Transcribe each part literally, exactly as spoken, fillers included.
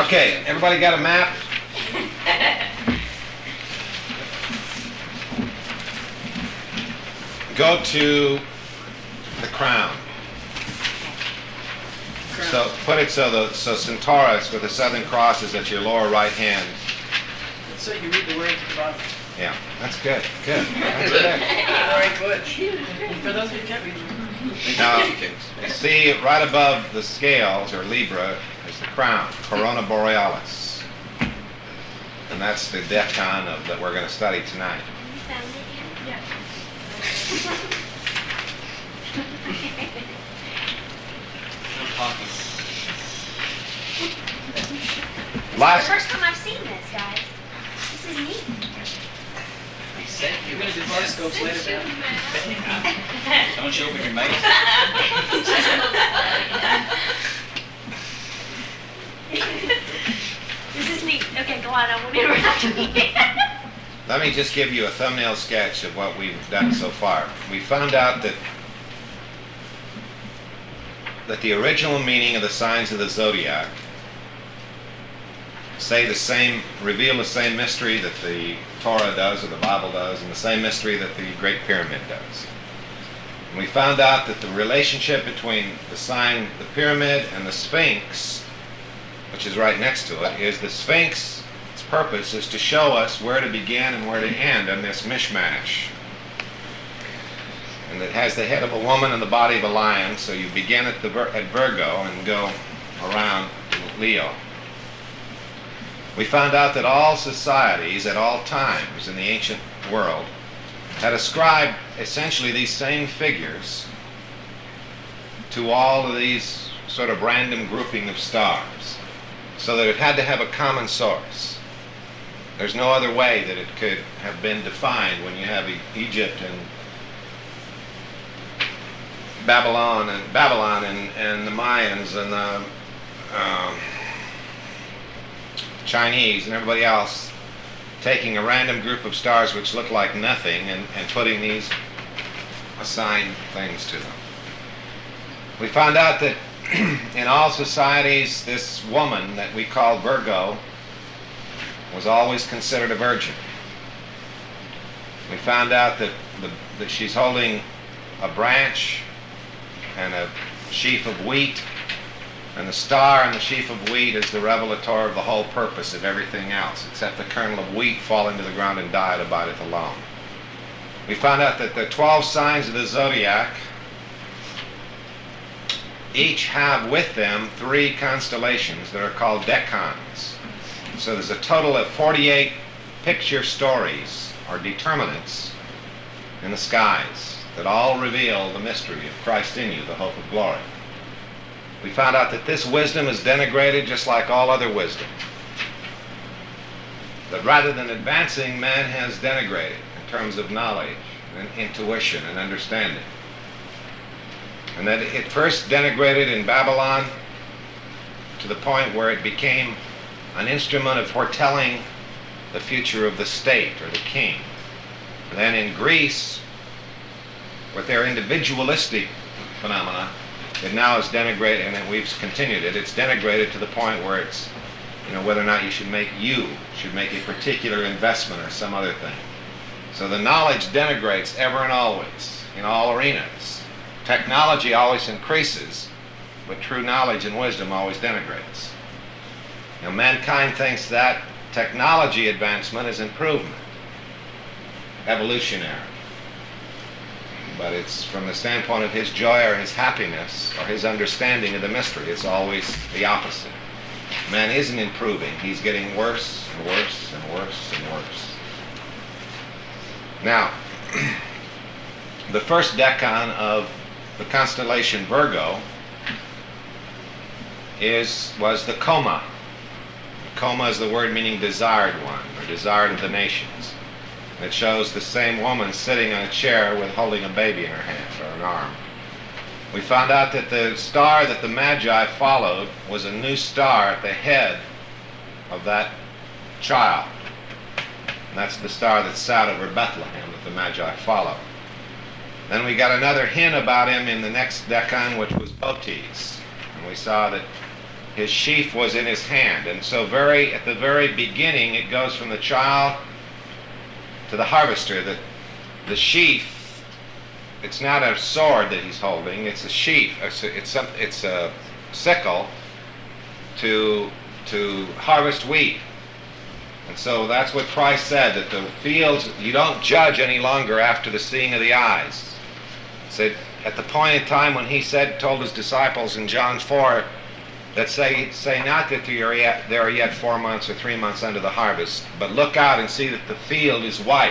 Okay, everybody got a map? Go to the crown. So put it so the so Centaurus with the Southern Cross is at your lower right hand. So you read the words at the bottom. Yeah, that's good. Good. That's good. Very good. For those who can't read. Now, you see right above the scales, or Libra, is the crown, Corona Borealis. And that's the decan of that we're going to study tonight. You found it yet? It's the Last, first time I've seen this, guys. This is neat. You're going to do horoscopes later, man. Don't you open your mouth? This is neat. Okay, go on. I won't interrupt you. let me just give you a thumbnail sketch of what we've done so far. We found out that that the original meaning of the signs of the zodiac say the same, reveal the same mystery that the Torah does, or the Bible does, and the same mystery that the Great Pyramid does. And we found out that the relationship between the sign, the pyramid, and the Sphinx, which is right next to it, is the Sphinx, its purpose is to show us where to begin and where to end in this mishmash. And it has the head of a woman and the body of a lion, so you begin at, the, at Virgo and go around to Leo. We found out that all societies at all times in the ancient world had ascribed essentially these same figures to all of these sort of random grouping of stars, so that it had to have a common source. There's no other way that it could have been defined when you have e- Egypt and Babylon and Babylon and, and the Mayans and the um, Chinese and everybody else taking a random group of stars which look like nothing and, and putting these assigned things to them. We found out that in all societies, this woman that we call Virgo was always considered a virgin. We found out that, the, that she's holding a branch and a sheaf of wheat, and the star and the sheaf of wheat is the revelator of the whole purpose of everything else, except the kernel of wheat fall into the ground and die, it abideth alone. We found out that the twelve signs of the zodiac each have with them three constellations that are called decans. So there's a total of forty-eight picture stories, or determinants, in the skies that all reveal the mystery of Christ in you, the hope of glory. We found out that this wisdom is denigrated just like all other wisdom. That rather than advancing, man has denigrated in terms of knowledge and intuition and understanding. And that it first denigrated in Babylon to the point where it became an instrument of foretelling the future of the state or the king. And then in Greece, with their individualistic phenomena, it now is denigrated, and we've continued it. It's denigrated to the point where it's, you know, whether or not you should make you should make a particular investment or some other thing. So the knowledge denigrates ever and always in all arenas. Technology always increases, but true knowledge and wisdom always denigrates. Now, mankind thinks that technology advancement is improvement, evolutionary. But it's from the standpoint of his joy or his happiness or his understanding of the mystery, it's always the opposite. Man isn't improving, he's getting worse and worse and worse and worse. Now, the first decan of the constellation Virgo is was the Coma. Coma is the word meaning desired one, or desired of the nations. It shows the same woman sitting on a chair with holding a baby in her hand, or an arm. We found out that the star that the Magi followed was a new star at the head of that child. And that's the star that sat over Bethlehem that the Magi followed. Then we got another hint about him in the next decan, which was Botes. And we saw that his sheaf was in his hand. And so very at the very beginning, it goes from the child to the harvester. The, the sheaf, it's not a sword that he's holding, it's a sheaf. It's a, it's, some, it's a sickle to, to harvest wheat. And so that's what Christ said, that the fields, you don't judge any longer after the seeing of the eyes. So at the point in time when he said, told his disciples in John four, that say, say not that there are, yet, there are yet four months or three months unto the harvest, but look out and see that the field is white.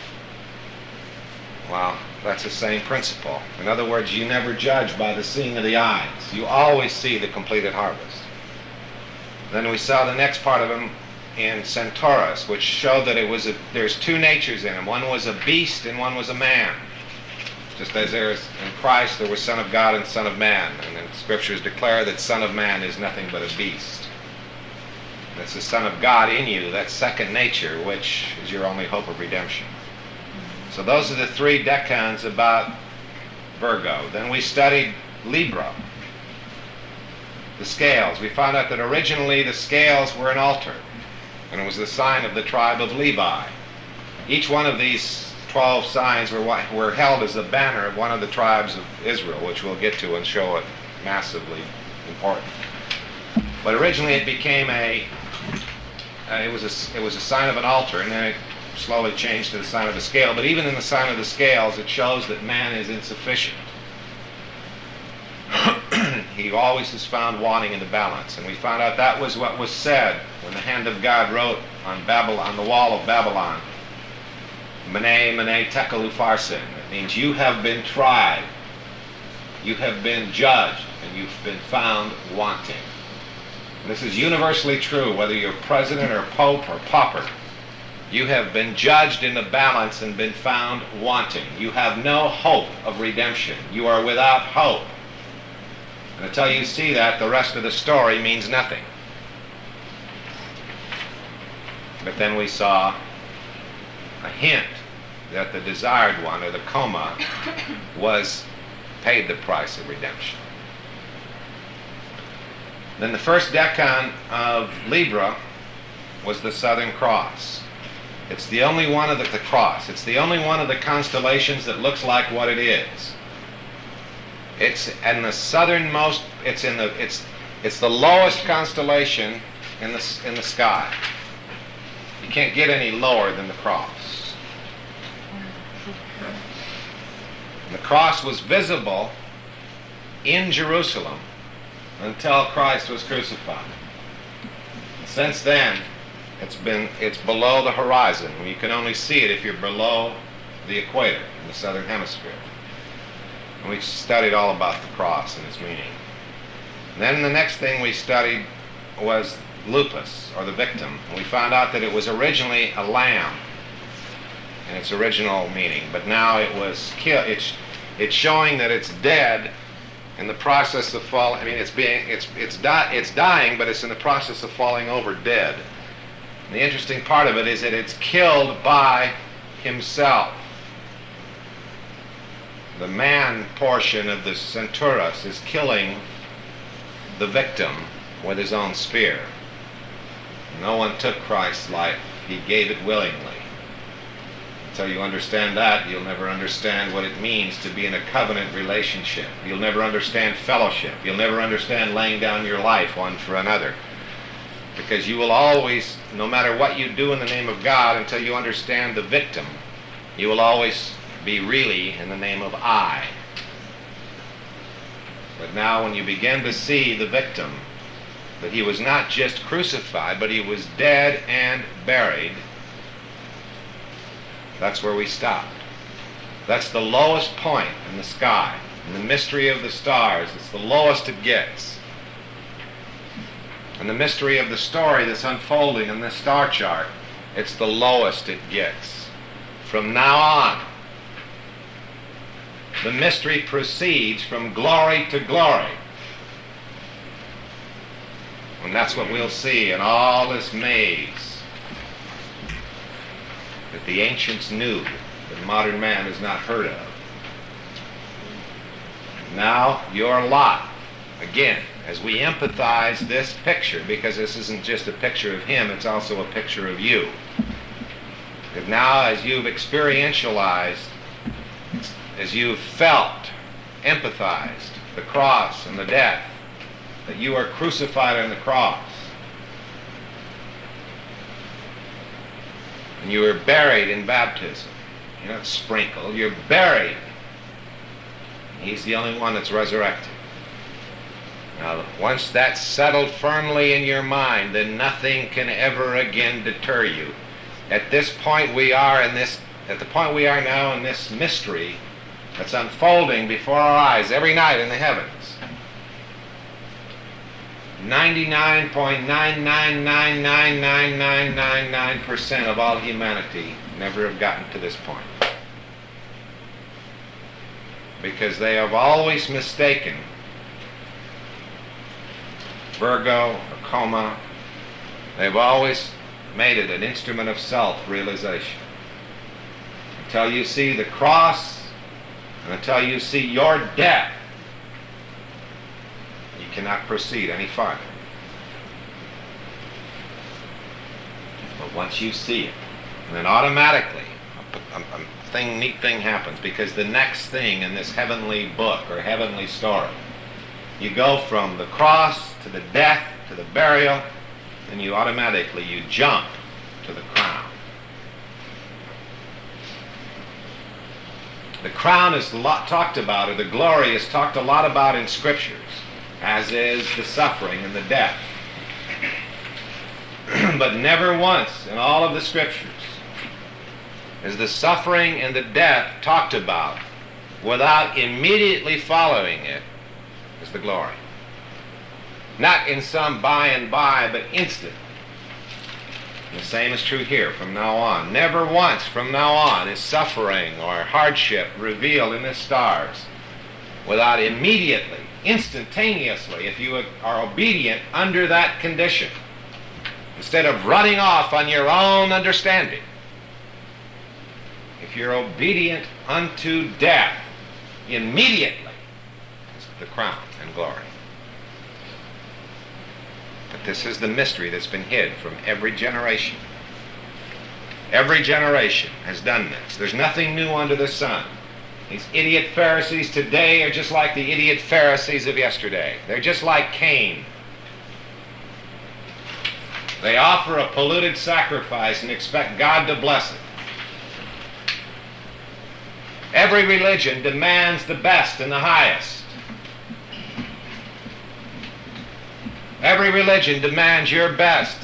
Well, that's the same principle. In other words, you never judge by the seeing of the eyes. You always see the completed harvest. Then we saw the next part of him in Centaurus, which showed that it was a, there's two natures in him. One was a beast and one was a man. Just as there is in Christ, there was Son of God and Son of Man. And the Scriptures declare that Son of Man is nothing but a beast. And it's the Son of God in you, that second nature, which is your only hope of redemption. So those are the three decans about Virgo. Then we studied Libra, the scales. We found out that originally the scales were an altar, and it was the sign of the tribe of Levi. Each one of these twelve signs were, were held as the banner of one of the tribes of Israel, which we'll get to and show it massively important. But originally it became a, uh, it was a, it was a sign of an altar, and then it slowly changed to the sign of the scale. But even in the sign of the scales, it shows that man is insufficient. He always is found wanting in the balance. And we found out that was what was said when the hand of God wrote on Babylon, on the wall of Babylon, Mene, Mene, Tekel Upharsin. It means you have been tried, you have been judged, and you've been found wanting. And this is universally true, whether you're president or pope or pauper. You have been judged in the balance and been found wanting. You have no hope of redemption. You are without hope. And until you see that, the rest of the story means nothing. But then we saw a hint that the desired one, or the coma, was paid the price of redemption. Then the first decan of Libra was the Southern Cross. It's the only one of the, the cross. It's the only one of the constellations that looks like what it is. It's in the southernmost. It's in the. It's it's the lowest constellation in the in the sky. You can't get any lower than the cross. And the cross was visible in Jerusalem until Christ was crucified. Since then, it's been it's below the horizon. You can only see it if you're below the equator in the southern hemisphere. And we studied all about the cross and its meaning. And then the next thing we studied was lupus, or the victim. And we found out that it was originally a lamb in its original meaning, but now it was killed. It's it's showing that it's dead in the process of falling. I mean, it's being it's it's di- it's dying, but it's in the process of falling over dead. And the interesting part of it is that it's killed by himself. The man portion of the Centaurus is killing the victim with his own spear. No one took Christ's life. He gave it willingly. Until you understand that, you'll never understand what it means to be in a covenant relationship. You'll never understand fellowship. You'll never understand laying down your life one for another. Because you will always, no matter what you do in the name of God, until you understand the victim, you will always be really in the name of I. But now when you begin to see the victim, that he was not just crucified, but he was dead and buried, that's where we stopped. That's the lowest point in the sky. In the mystery of the stars, it's the lowest it gets. And the mystery of the story that's unfolding in this star chart, it's the lowest it gets. From now on, the mystery proceeds from glory to glory. And that's what we'll see in all this maze that the ancients knew, that modern man has not heard of. Now, your lot, again, as we empathize this picture, because this isn't just a picture of him, it's also a picture of you. That now as you've experientialized, as you've felt, empathized the cross and the death, that you are crucified on the cross, and you are buried in baptism. You're not sprinkled, you're buried. He's the only one that's resurrected. Now, once that's settled firmly in your mind, then nothing can ever again deter you. At this point we are in this, at the point we are now in this mystery that's unfolding before our eyes every night in the heavens. ninety-nine point nine nine nine nine nine nine nine nine percent of all humanity never have gotten to this point. Because they have always mistaken Virgo or coma. They've always made it an instrument of self-realization. Until you see the cross, and until you see your death, you cannot proceed any farther. But once you see it, and then automatically a, a, a thing, neat thing happens, because the next thing in this heavenly book or heavenly story, you go from the cross to the death to the burial, and you automatically you jump to the crown. The crown is a lot talked about, or the glory is talked a lot about in scriptures, as is the suffering and the death. But never once in all of the scriptures is the suffering and the death talked about without immediately following it is the glory. Not in some by and by, but instantly. The same is true here from now on. Never once from now on is suffering or hardship revealed in the stars without immediately, instantaneously, if you are obedient under that condition, instead of running off on your own understanding, if you're obedient unto death, immediately is the crown and glory. But this is the mystery that's been hid from every generation. Every generation has done this. There's nothing new under the sun. These idiot Pharisees today are just like the idiot Pharisees of yesterday. They're just like Cain. They offer a polluted sacrifice and expect God to bless it. Every religion demands the best and the highest. Every religion demands your best.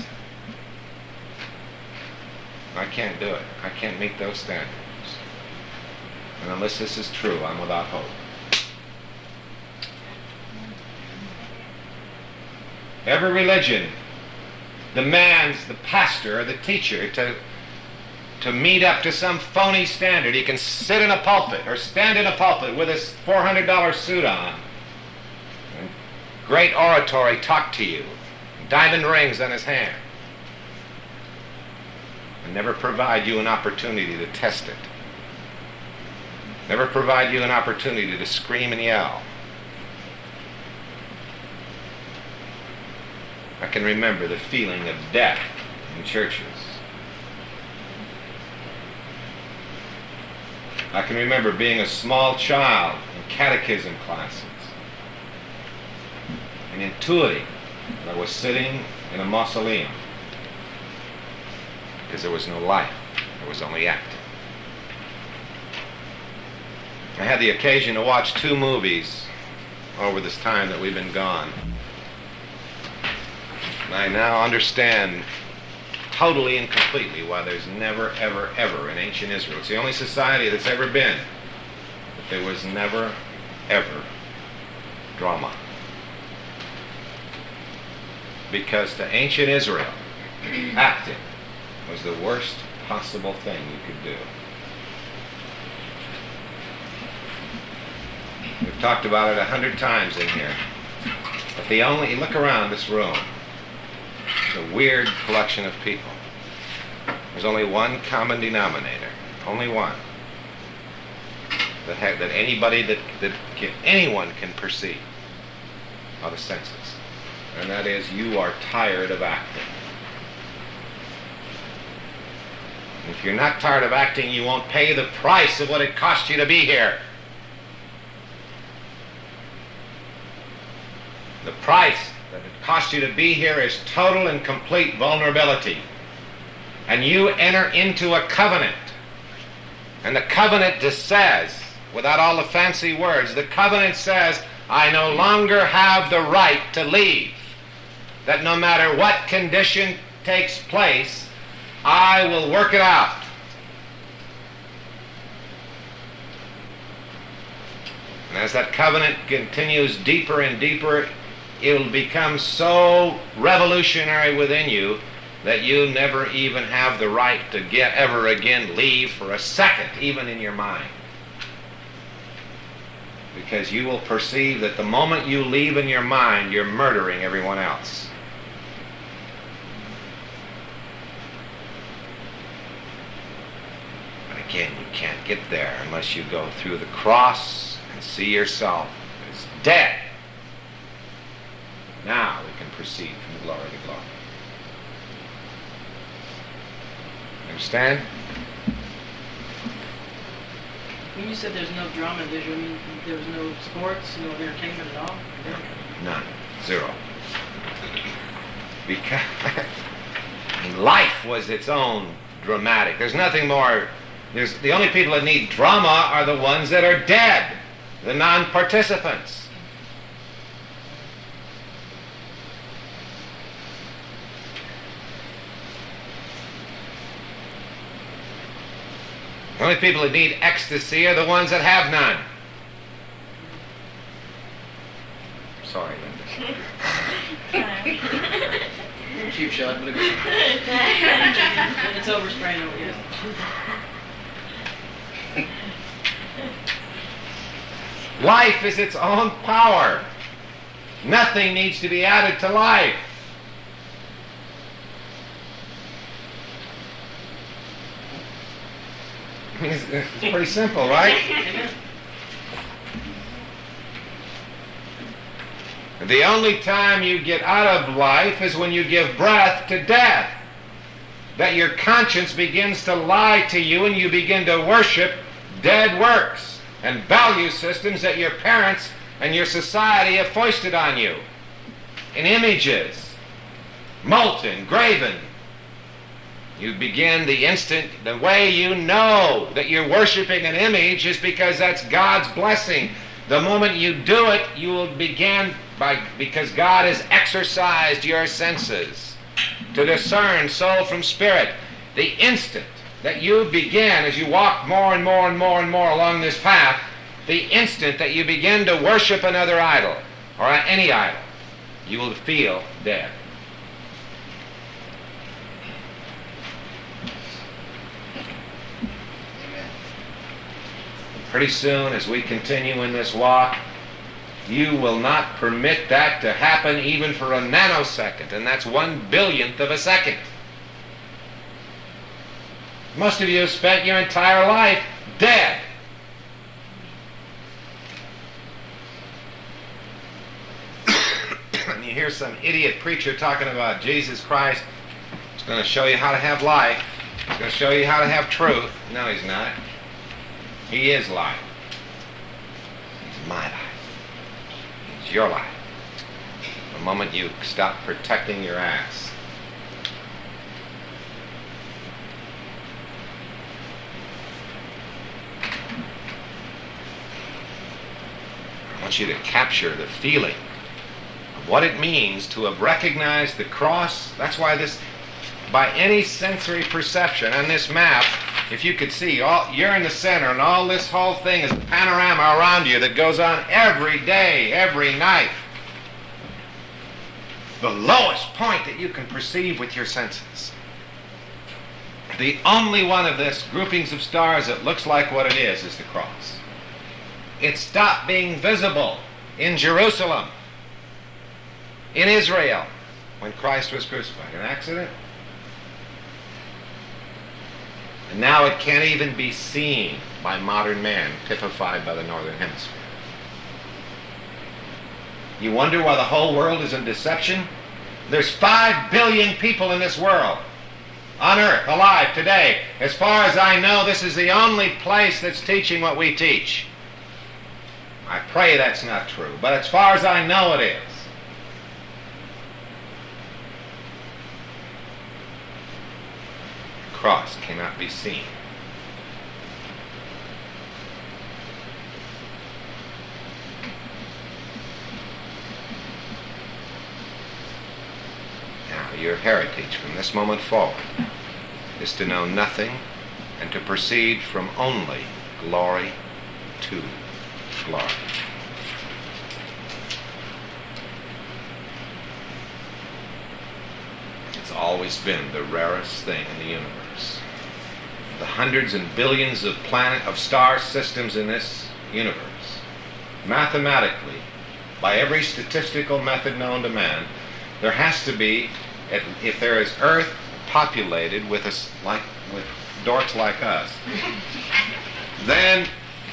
I can't do it. I can't meet those standards. And unless this is true, I'm without hope. Every religion demands the pastor or the teacher to, to meet up to some phony standard. He can sit in a pulpit or stand in a pulpit with his four hundred dollar suit on, and great oratory talk to you, diamond rings on his hand, and never provide you an opportunity to test it. Never provide you an opportunity to scream and yell. I can remember the feeling of death in churches. I can remember being a small child in catechism classes and intuiting that I was sitting in a mausoleum because there was no life, there was only acting. I had the occasion to watch two movies over this time that we've been gone. And I now understand totally and completely why there's never, ever, ever in ancient Israel, it's the only society that's ever been, but there was never, ever drama. Because to ancient Israel, acting was the worst possible thing you could do. We've talked about it a hundred times in here. But the only, you look around this room, it's a weird collection of people. There's only one common denominator, only one, that ha- that anybody that, that can, anyone can perceive, are the senses. and that is you are tired of acting. If you're not tired of acting, you won't pay the price of what it cost you to be here. The price that it cost you to be here is total and complete vulnerability. And you enter into a covenant. And the covenant just says, without all the fancy words, the covenant says, I no longer have the right to leave. That no matter what condition takes place, I will work it out. And as that covenant continues deeper and deeper, it will become so revolutionary within you that you never even have the right to get ever again leave for a second, even in your mind. Because you will perceive that the moment you leave in your mind, you're murdering everyone else. Again, you can't get there unless you go through the cross and see yourself as dead. Now we can proceed from glory to glory. Understand? When you said there's no drama, did you mean there was no sports, no entertainment at all? None. Zero. Because I mean, life was its own dramatic. There's nothing more. There's, the only people that need drama are the ones that are dead, the non-participants. The only people that need ecstasy are the ones that have none. Sorry, Linda. Cheap shot, but it's over spraying over here. Life is its own power. Nothing needs to be added to life. It's, it's pretty simple, right? The only time you get out of life is when you give breath to death. That your conscience begins to lie to you and you begin to worship dead works and value systems that your parents and your society have foisted on you. In images, molten, graven. You begin the instant, the way you know that you're worshiping an image is because that's God's blessing. The moment you do it, you will begin by, because God has exercised your senses to discern soul from spirit. The instant that you begin, as you walk more and more and more and more along this path, the instant that you begin to worship another idol, or any idol, you will feel dead. Pretty soon, as we continue in this walk, you will not permit that to happen even for a nanosecond, and that's one billionth of a second. Most of you have spent your entire life dead. And you hear some idiot preacher talking about Jesus Christ. He's going to show you how to have life. He's going to show you how to have truth. No, he's not. He is life. He's my life. He's your life. The moment you stop protecting your ass. I want you to capture the feeling of what it means to have recognized the cross. That's why this, by any sensory perception on this map, if you could see, all, you're in the center, and all this whole thing is a panorama around you that goes on every day, every night. The lowest point that you can perceive with your senses. The only one of this groupings of stars that looks like what it is is the cross. It stopped being visible in Jerusalem, in Israel, when Christ was crucified. An accident? And now it can't even be seen by modern man, typified by the Northern Hemisphere. You wonder why the whole world is in deception? There's five billion people in this world, on earth, alive today. As far as I know, this is the only place that's teaching what we teach. I pray that's not true, but as far as I know, it is. The cross cannot be seen. Your heritage from this moment forward is to know nothing and to proceed from only glory to glory. It's always been the rarest thing in the universe. The hundreds and billions of planet of star systems in this universe, mathematically, by every statistical method known to man, there has to be, if there is Earth populated with us like with dorks like us, then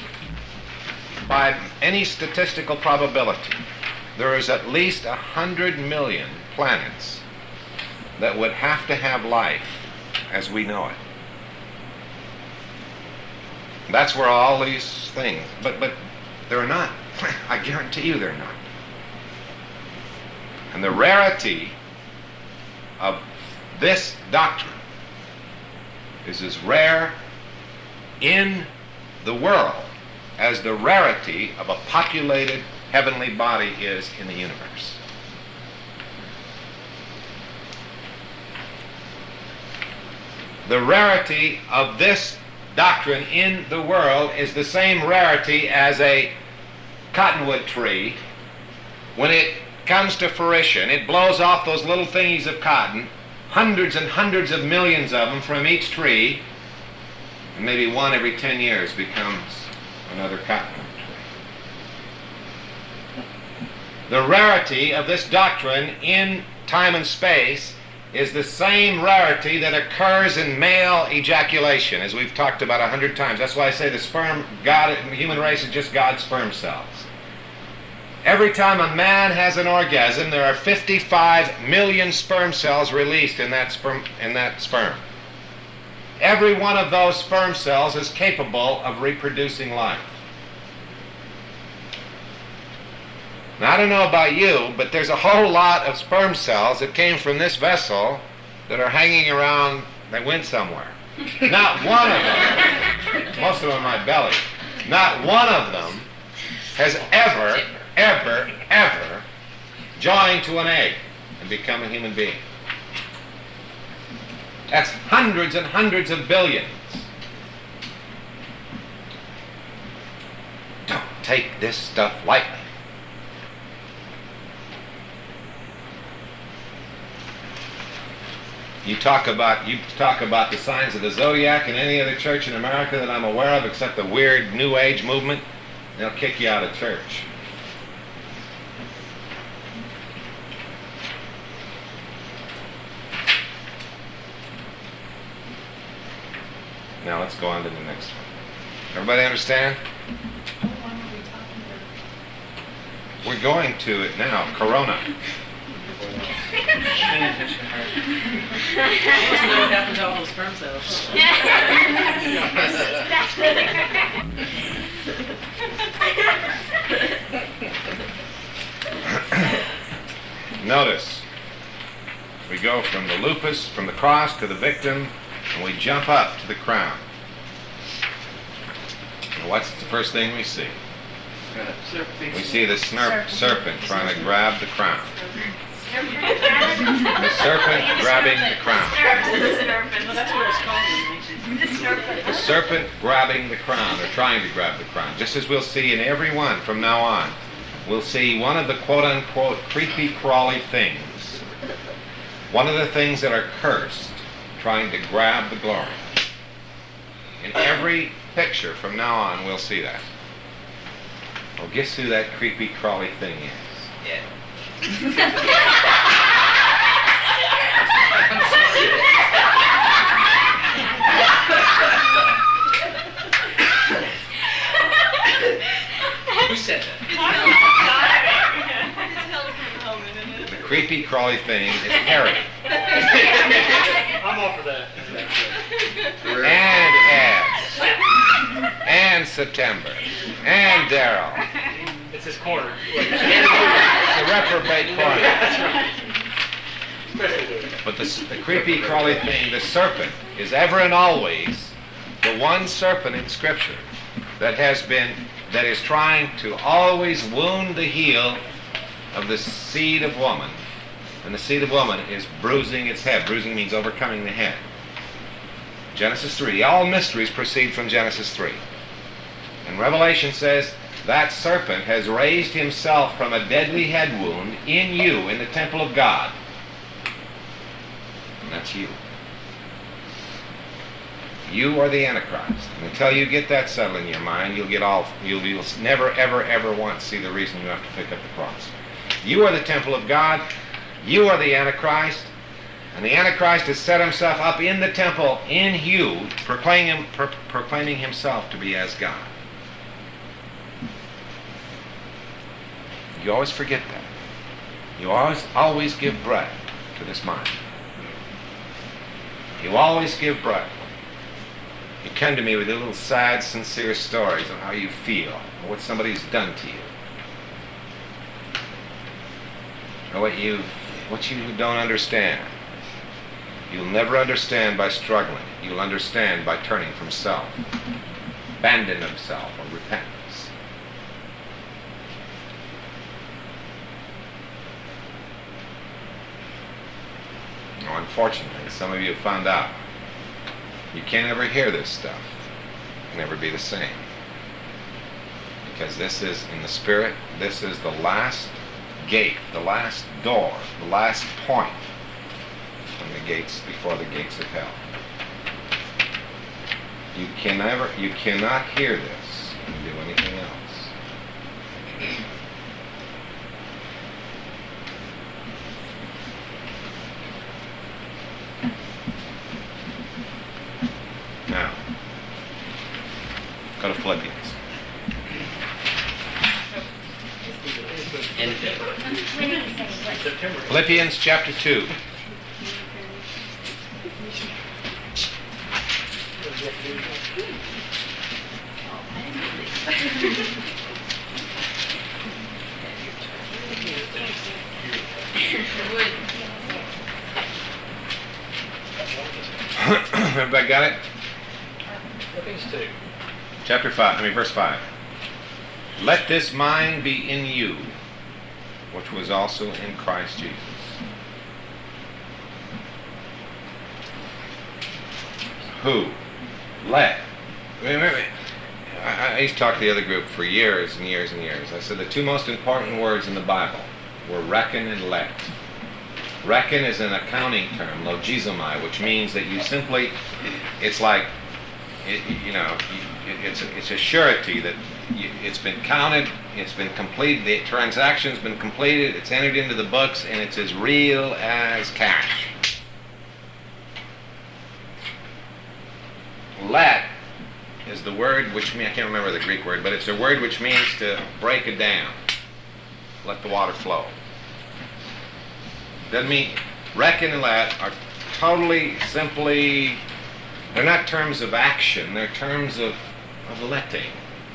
by any statistical probability, there is at least a hundred million planets that would have to have life as we know it. That's where all these things, but but they're not. I guarantee you they're not. And the rarity of this doctrine is as rare in the world as the rarity of a populated heavenly body is in the universe. The rarity of this doctrine in the world is the same rarity as a cottonwood tree. When it comes to fruition, it blows off those little thingies of cotton, hundreds and hundreds of millions of them from each tree, and maybe one every ten years becomes another cottonwood tree. The rarity of this doctrine in time and space is the same rarity that occurs in male ejaculation, as we've talked about a hundred times. That's why I say the sperm, God, the human race is just God's sperm cells. Every time a man has an orgasm, there are fifty-five million sperm cells released in that sperm. In that sperm. Every one of those sperm cells is capable of reproducing life. Now, I don't know about you, but there's a whole lot of sperm cells that came from this vessel that are hanging around, that went somewhere. Not one of them, most of them in my belly, not one of them has ever ever, ever join to an egg and become a human being. That's hundreds and hundreds of billions. Don't take this stuff lightly. You talk about you talk about the signs of the zodiac in any other church in America that I'm aware of, except the weird New Age movement, they'll kick you out of church. Now let's go on to the next one. Everybody understand? We're going to it now. Corona. I want to know what happened to all those sperm cells. Notice, we go from the lupus, from the cross to the victim, and we jump up to the crown. And what's the first thing we see? We see the snurp, serpent trying to grab the crown. The serpent grabbing the crown. Well, that's what it's called. The serpent grabbing the crown, or trying to grab the crown. Just as we'll see in every one from now on, we'll see one of the quote-unquote creepy, crawly things. One of the things that are cursed, trying to grab the glory. In every picture from now on, we'll see that. Well, guess who that creepy, crawly thing is? Yeah. Who said that? creepy, crawly thing is Harry. I'm all for that. And Ed. And September. And Daryl. It's his corner. It's the reprobate corner. That's right. Especially doing it. But the, the creepy, crawly thing, the serpent, is ever and always the one serpent in Scripture that has been, that is trying to always wound the heel of the seed of woman. And the seed of woman is bruising its head. Bruising means overcoming the head. Genesis three. All mysteries proceed from Genesis three. And Revelation says that serpent has raised himself from a deadly head wound in you, in the temple of God. And that's you. You are the Antichrist. And until you get that settled in your mind, you'll get all, you'll, you'll never, ever, ever once see the reason you have to pick up the cross. You are the temple of God. You are the Antichrist. And the Antichrist has set himself up in the temple, in you, proclaiming, pro- proclaiming himself to be as God. You always forget that. You always, always give breath to this mind. You always give breath. You come to me with your little sad, sincere stories of how you feel, or what somebody's done to you, or what you, what you don't understand. You'll never understand by struggling. You'll understand by turning from self, abandoning of self, or repentance. Now, unfortunately, some of you have found out you can't ever hear this stuff. It can never be the same. Because this is, in the Spirit, this is the last gate, the last door, the last point from the gates, before the gates of hell. You can never, you cannot hear this and do anything else. Now, go to Philippians. When did he say what? September. Philippians chapter two. Everybody got it? Philippians two. Chapter five, I mean verse five. Let this mind be in you, which was also in Christ Jesus. Who? Let. Remember, I, I used to talk to the other group for years and years and years. I said the two most important words in the Bible were reckon and let. Reckon is an accounting term, logizomai, which means that you simply, it's like, it, you know, it, it's, a, it's a surety that you, it's been counted, it's been completed, the transaction's been completed, it's entered into the books, and it's as real as cash. Let is the word which means, I can't remember the Greek word, but it's a word which means to break a dam, let the water flow. Doesn't mean, reckon and let are totally, simply, they're not terms of action, they're terms of, of letting.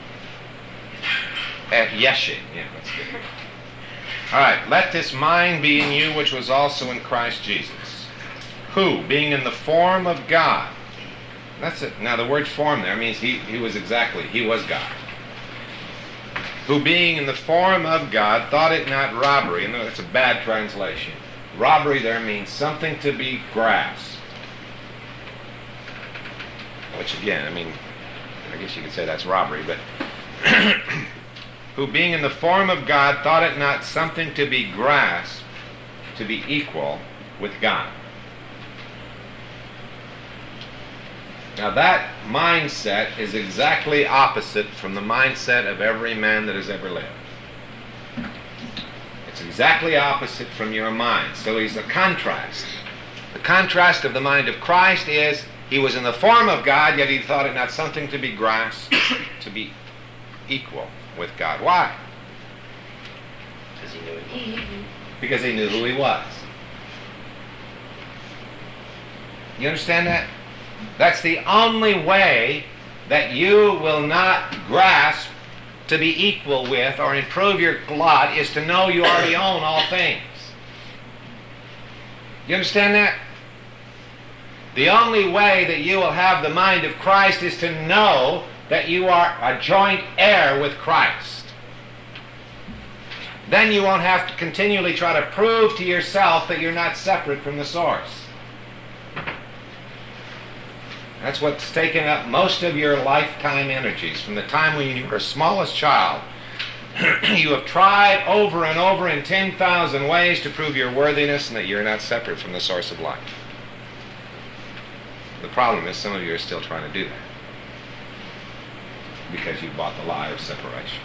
At yeshing, yeah, that's good. All right, let this mind be in you which was also in Christ Jesus, who, being in the form of God, that's it. Now the word form there means he, he was exactly, he was God. Who being in the form of God thought it not robbery, and that's a bad translation. Robbery there means something to be grasped. Which again, I mean, I guess you could say that's robbery, but who being in the form of God thought it not something to be grasped, to be equal with God. Now that mindset is exactly opposite from the mindset of every man that has ever lived. It's exactly opposite from your mind. So he's a contrast. The contrast of the mind of Christ is he was in the form of God, yet he thought it not something to be grasped, to be equal with God. Why? Because he knew it. because he knew who he was. You understand that? That's the only way that you will not grasp to be equal with or improve your lot, is to know you already own all things. You understand that? The only way that you will have the mind of Christ is to know that you are a joint heir with Christ. Then you won't have to continually try to prove to yourself that you're not separate from the source. That's what's taken up most of your lifetime energies. From the time when you were smallest child, you have tried over and over in ten thousand ways to prove your worthiness and that you're not separate from the source of life. The problem is some of you are still trying to do that because you bought the lie of separation.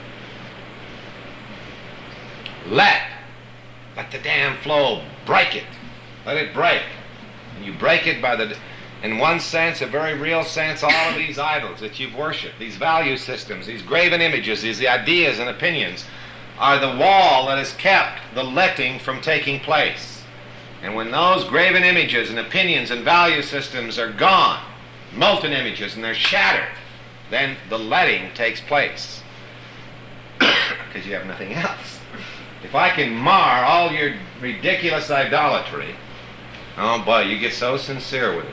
Let, let the dam flow, break it. Let it break. And you break it by the, in one sense, a very real sense, all of these idols that you've worshipped, these value systems, these graven images, these ideas and opinions, are the wall that has kept the letting from taking place. And when those graven images and opinions and value systems are gone, molten images, and they're shattered, then the letting takes place. Because you have nothing else. If I can mar all your ridiculous idolatry, oh boy, you get so sincere with it,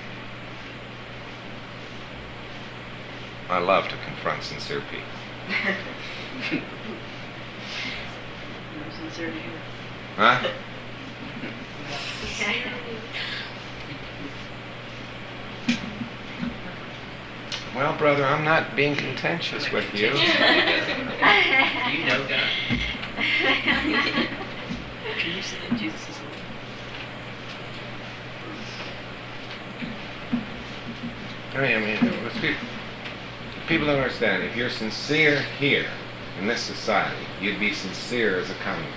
though. I love to confront sincere people. No sincerity here. Huh? Well, brother, I'm not being contentious with you. You know that. Can you say that Jesus is Lord? I mean, I mean, let's be, people don't understand. If you're sincere here in this society, you'd be sincere as a communist.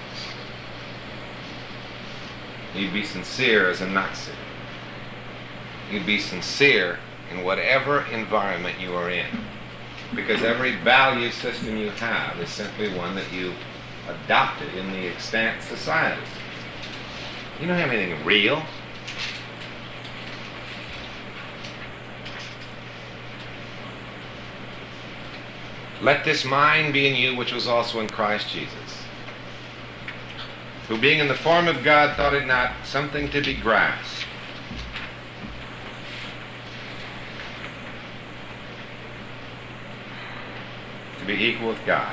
You'd be sincere as a Nazi. You'd be sincere in whatever environment you are in. Because every value system you have is simply one that you adopted in the extant society. You don't have anything real. Let this mind be in you which was also in Christ Jesus, who being in the form of God thought it not something to be grasped, to be equal with God,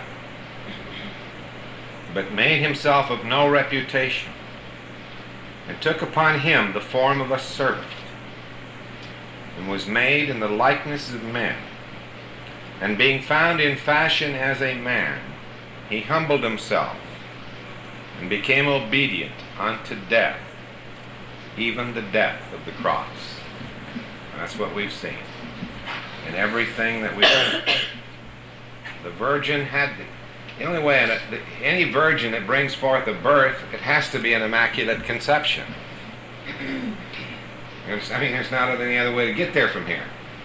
but made himself of no reputation, and took upon him the form of a servant, and was made in the likeness of men. And being found in fashion as a man, he humbled himself, and became obedient unto death, even the death of the cross. And that's what we've seen in everything that we've done. The virgin had, the only way, that any virgin that brings forth a birth, it has to be an immaculate conception. I mean, there's not any other way to get there from here.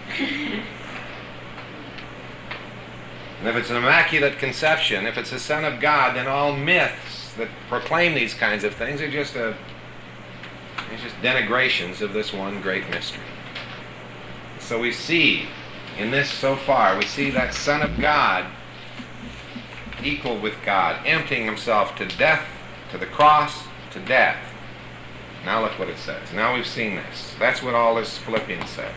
And if it's an immaculate conception, if it's the Son of God, then all myths that proclaim these kinds of things are just a, it's just denigrations of this one great mystery. So we see in this so far, we see that Son of God equal with God, emptying himself to death, to the cross, to death. Now look what it says. Now we've seen this. That's what all this Philippians said.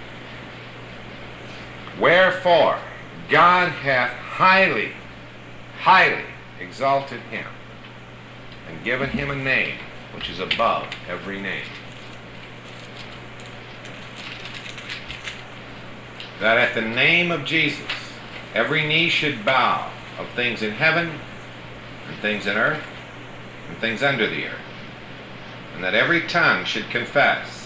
Wherefore God hath highly, highly exalted him, and given him a name which is above every name, that at the name of Jesus every knee should bow, of things in heaven, and things in earth, and things under the earth, and that every tongue should confess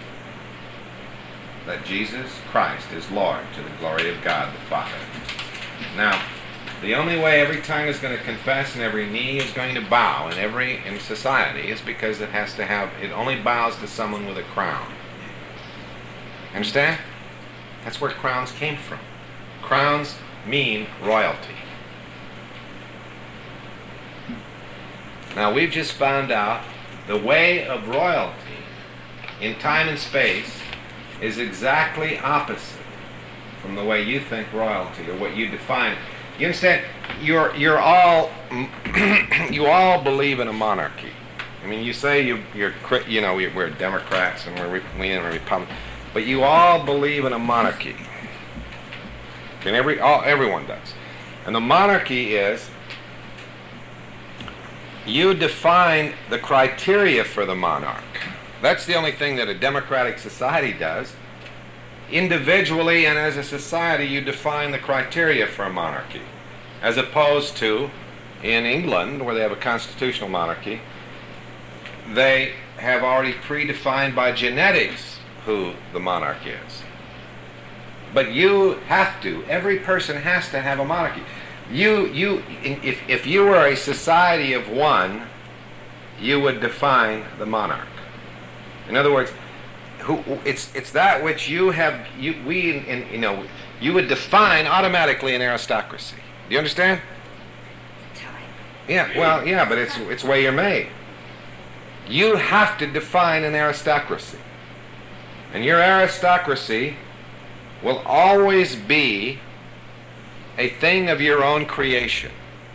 that Jesus Christ is Lord, to the glory of God the Father. Now, the only way every tongue is going to confess and every knee is going to bow in every in society is because it has to have, it only bows to someone with a crown. Understand? That's where crowns came from. Crowns mean royalty. Now, we've just found out the way of royalty in time and space is exactly opposite from the way you think royalty or what you define. You understand? You're you're all you all believe in a monarchy. I mean, you say you you're you know we're Democrats and we're we in a Republic, but you all believe in a monarchy. And every all everyone does. And the monarchy is, you define the criteria for the monarch. That's the only thing that a democratic society does. Individually and as a society, you define the criteria for a monarchy. As opposed to, in England, where they have a constitutional monarchy, they have already predefined by genetics who the monarch is. But you have to, every person has to have a monarchy. You, you, if, if you were a society of one, you would define the monarch. In other words, who, it's, it's that which you have, you, we, in, in, you know, you would define automatically an aristocracy. Do you understand? Time. Yeah, well, yeah, but it's, it's the way you're made. You have to define an aristocracy. And your aristocracy will always be a thing of your own creation.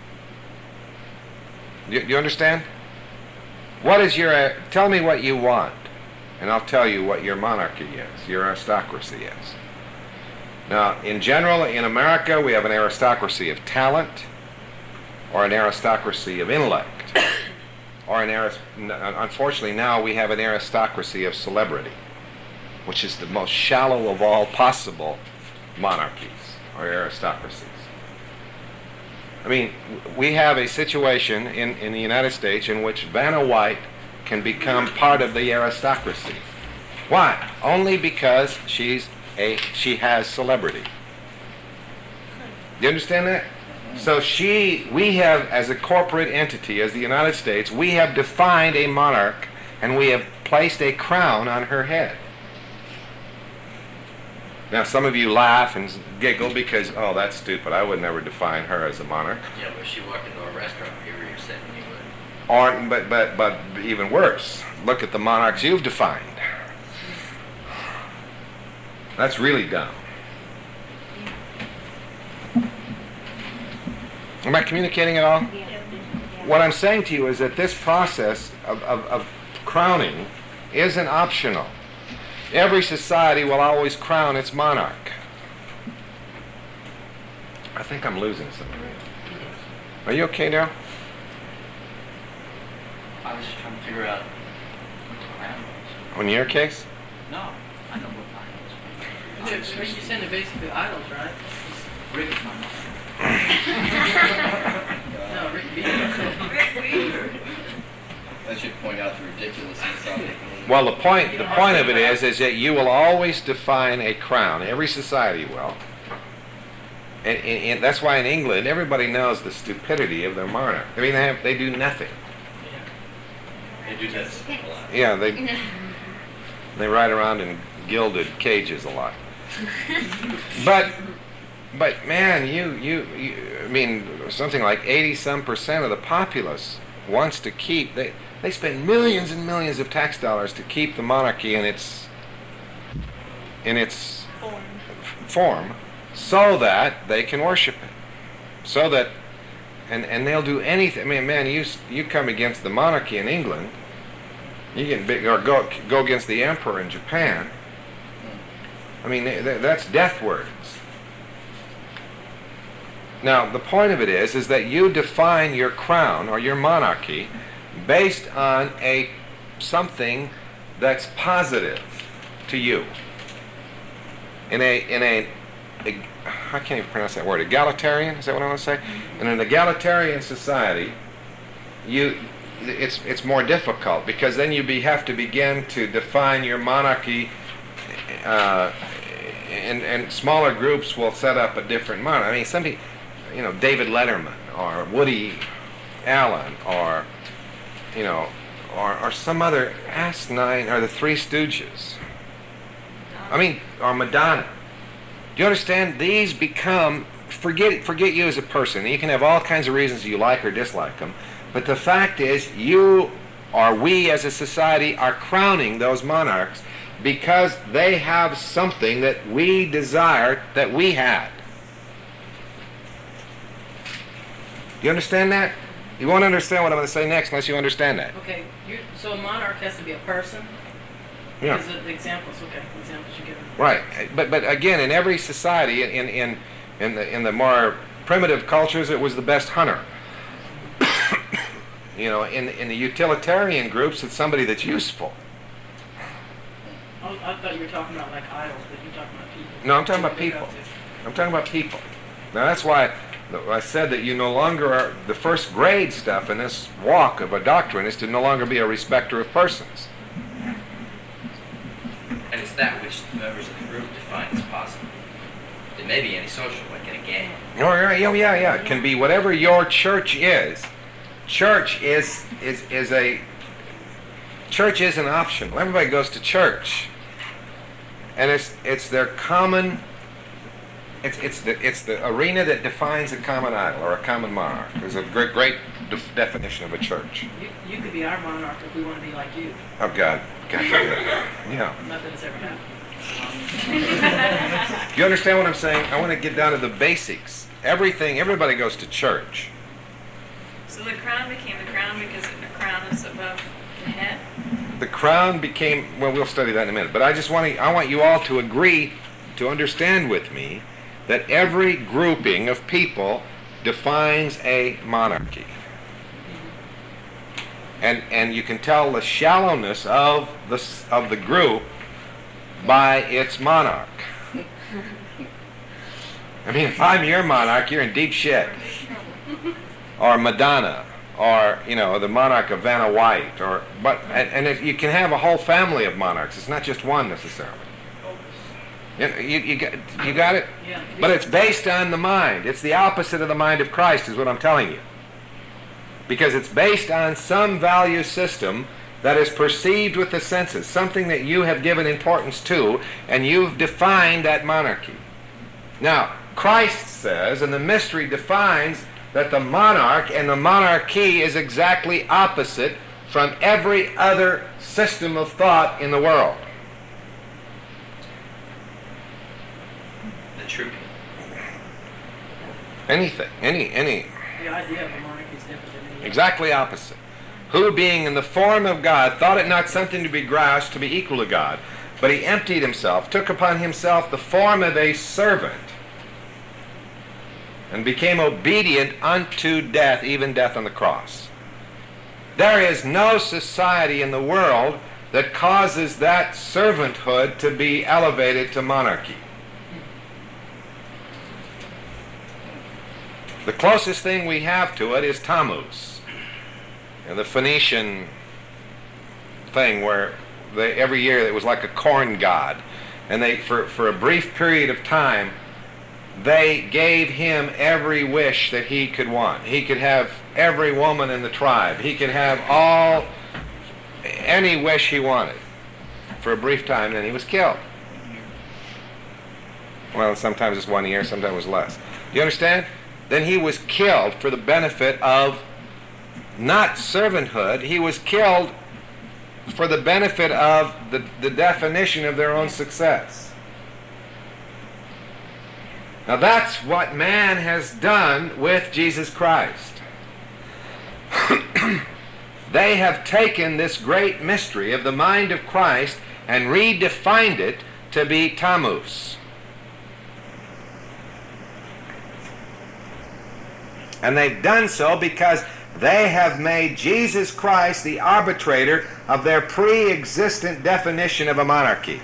You, you understand? What is your, uh, tell me what you want, and I'll tell you what your monarchy is, your aristocracy is. Now, in general, in America, we have an aristocracy of talent, or an aristocracy of intellect, or an arist- unfortunately now we have an aristocracy of celebrity, which is the most shallow of all possible monarchies or aristocracies. I mean, we have a situation in, in the United States in which Vanna White can become part of the aristocracy. Why? Only because she's a she has celebrity. Do you understand that? So she, we have, as a corporate entity, as the United States, we have defined a monarch and we have placed a crown on her head. Now, some of you laugh and giggle because, oh, that's stupid. I would never define her as a monarch. Yeah, but if she walked into a restaurant here where you're sitting, you would. Or, but, but, but even worse, look at the monarchs you've defined. That's really dumb. Am I communicating at all? Yeah. What I'm saying to you is that this process of, of, of crowning isn't optional. Every society will always crown its monarch. I think I'm losing something. Are you okay now? I was just trying to figure out what the crown was. In your case? No, I know what mine is. Rick, you said they're basically idols, right? Rick is my mom. No, Rick Beaver. That should point out the ridiculousness of it. Well, the point the point of it is is that you will always define a crown. Every society will. And, and, and that's why in England everybody knows the stupidity of their monarch. I mean, they have they do nothing. They do this a lot. Yeah, they they ride around in gilded cages a lot. But but man, you you, you I mean, something like eighty some percent of the populace wants to keep they. They spend millions and millions of tax dollars to keep the monarchy in its in its Form. form, so that they can worship it. So that, and and they'll do anything. I mean, man, you you come against the monarchy in England, you get big, or go go against the emperor in Japan. I mean, th- th- that's death words. Now, the point of it is, is that you define your crown or your monarchy based on a something that's positive to you. In a in a, a I can't even pronounce that word. Egalitarian, is that what I want to say? In an egalitarian society, you it's it's more difficult because then you be, have to begin to define your monarchy. Uh, and and smaller groups will set up a different monarch. I mean, somebody, you know, David Letterman or Woody Allen or you know, or, or some other asinine, or the Three Stooges. I mean, or Madonna. Do you understand? These become, forget forget you as a person. You can have all kinds of reasons you like or dislike them, But the fact is, you or we as a society are crowning those monarchs because they have something that we desire that we had. Do you understand that? You won't understand what I'm going to say next unless you understand that. Okay, you, so a monarch has to be a person? Yeah. Because of the examples, okay, examples you're giving. Right. But but again, in every society, in in in the in the more primitive cultures, it was the best hunter. You know, in in the utilitarian groups, it's somebody that's useful. Oh, I thought you were talking about like idols, but you're talking about people. No, I'm talking about They go people. to. I'm talking about people. Now that's why I said that you no longer are, the first grade stuff in this walk of a doctrine is to no longer be a respecter of persons. And it's that which the members of the group define as possible. It may be antisocial, like in a gang. Oh yeah, yeah, yeah, yeah. It can be whatever your church is. Church is is is a church isn't optional. Everybody goes to church, and it's it's their common. It's it's the it's the arena that defines a common idol or a common monarch. There's a great great def- definition of a church. You, you could be our monarch if we want to be like you. Oh God, God forbid. Yeah. Not that it's ever happened. You understand what I'm saying? I want to get down to the basics. Everything. Everybody goes to church. So the crown became the crown because the crown is above the head? The crown became, well, we'll study that in a minute, but I just want to, I want you all to agree, to understand with me, that every grouping of people defines a monarchy. And and you can tell the shallowness of the, of the group by its monarch. I mean, if I'm your monarch, you're in deep shit. Or Madonna, or, you know, the monarch of Vanna White, or, but, and, and if you can have a whole family of monarchs. It's not just one necessarily. You, you, you, got, you got it? Yeah. But it's based on the mind. It's the opposite of the mind of Christ is what I'm telling you. Because it's based on some value system that is perceived with the senses, something that you have given importance to, and you've defined that monarchy. Now, Christ says, and the mystery defines, that the monarch and the monarchy is exactly opposite from every other system of thought in the world. The truth. Anything, any, any, The idea of a monarchy is different than any other. exactly opposite. Who, being in the form of God, thought it not something to be grasped to be equal to God, but he emptied himself, took upon himself the form of a servant, and became obedient unto death, even death on the cross. There is no society in the world that causes that servanthood to be elevated to monarchy. The closest thing we have to it is Tammuz, and the Phoenician thing where they, every year it was like a corn god, and they for, for a brief period of time they gave him every wish that he could want. He could have every woman in the tribe. He could have all, any wish he wanted for a brief time, then he was killed. Well, sometimes it's one year, sometimes it was less. Do you understand? Then he was killed for the benefit of not servanthood. He was killed for the benefit of the, the definition of their own success. Now that's what man has done with Jesus Christ. They have taken this great mystery of the mind of Christ and redefined it to be Tammuz. And they've done so because they have made Jesus Christ the arbitrator of their pre-existent definition of a monarchy,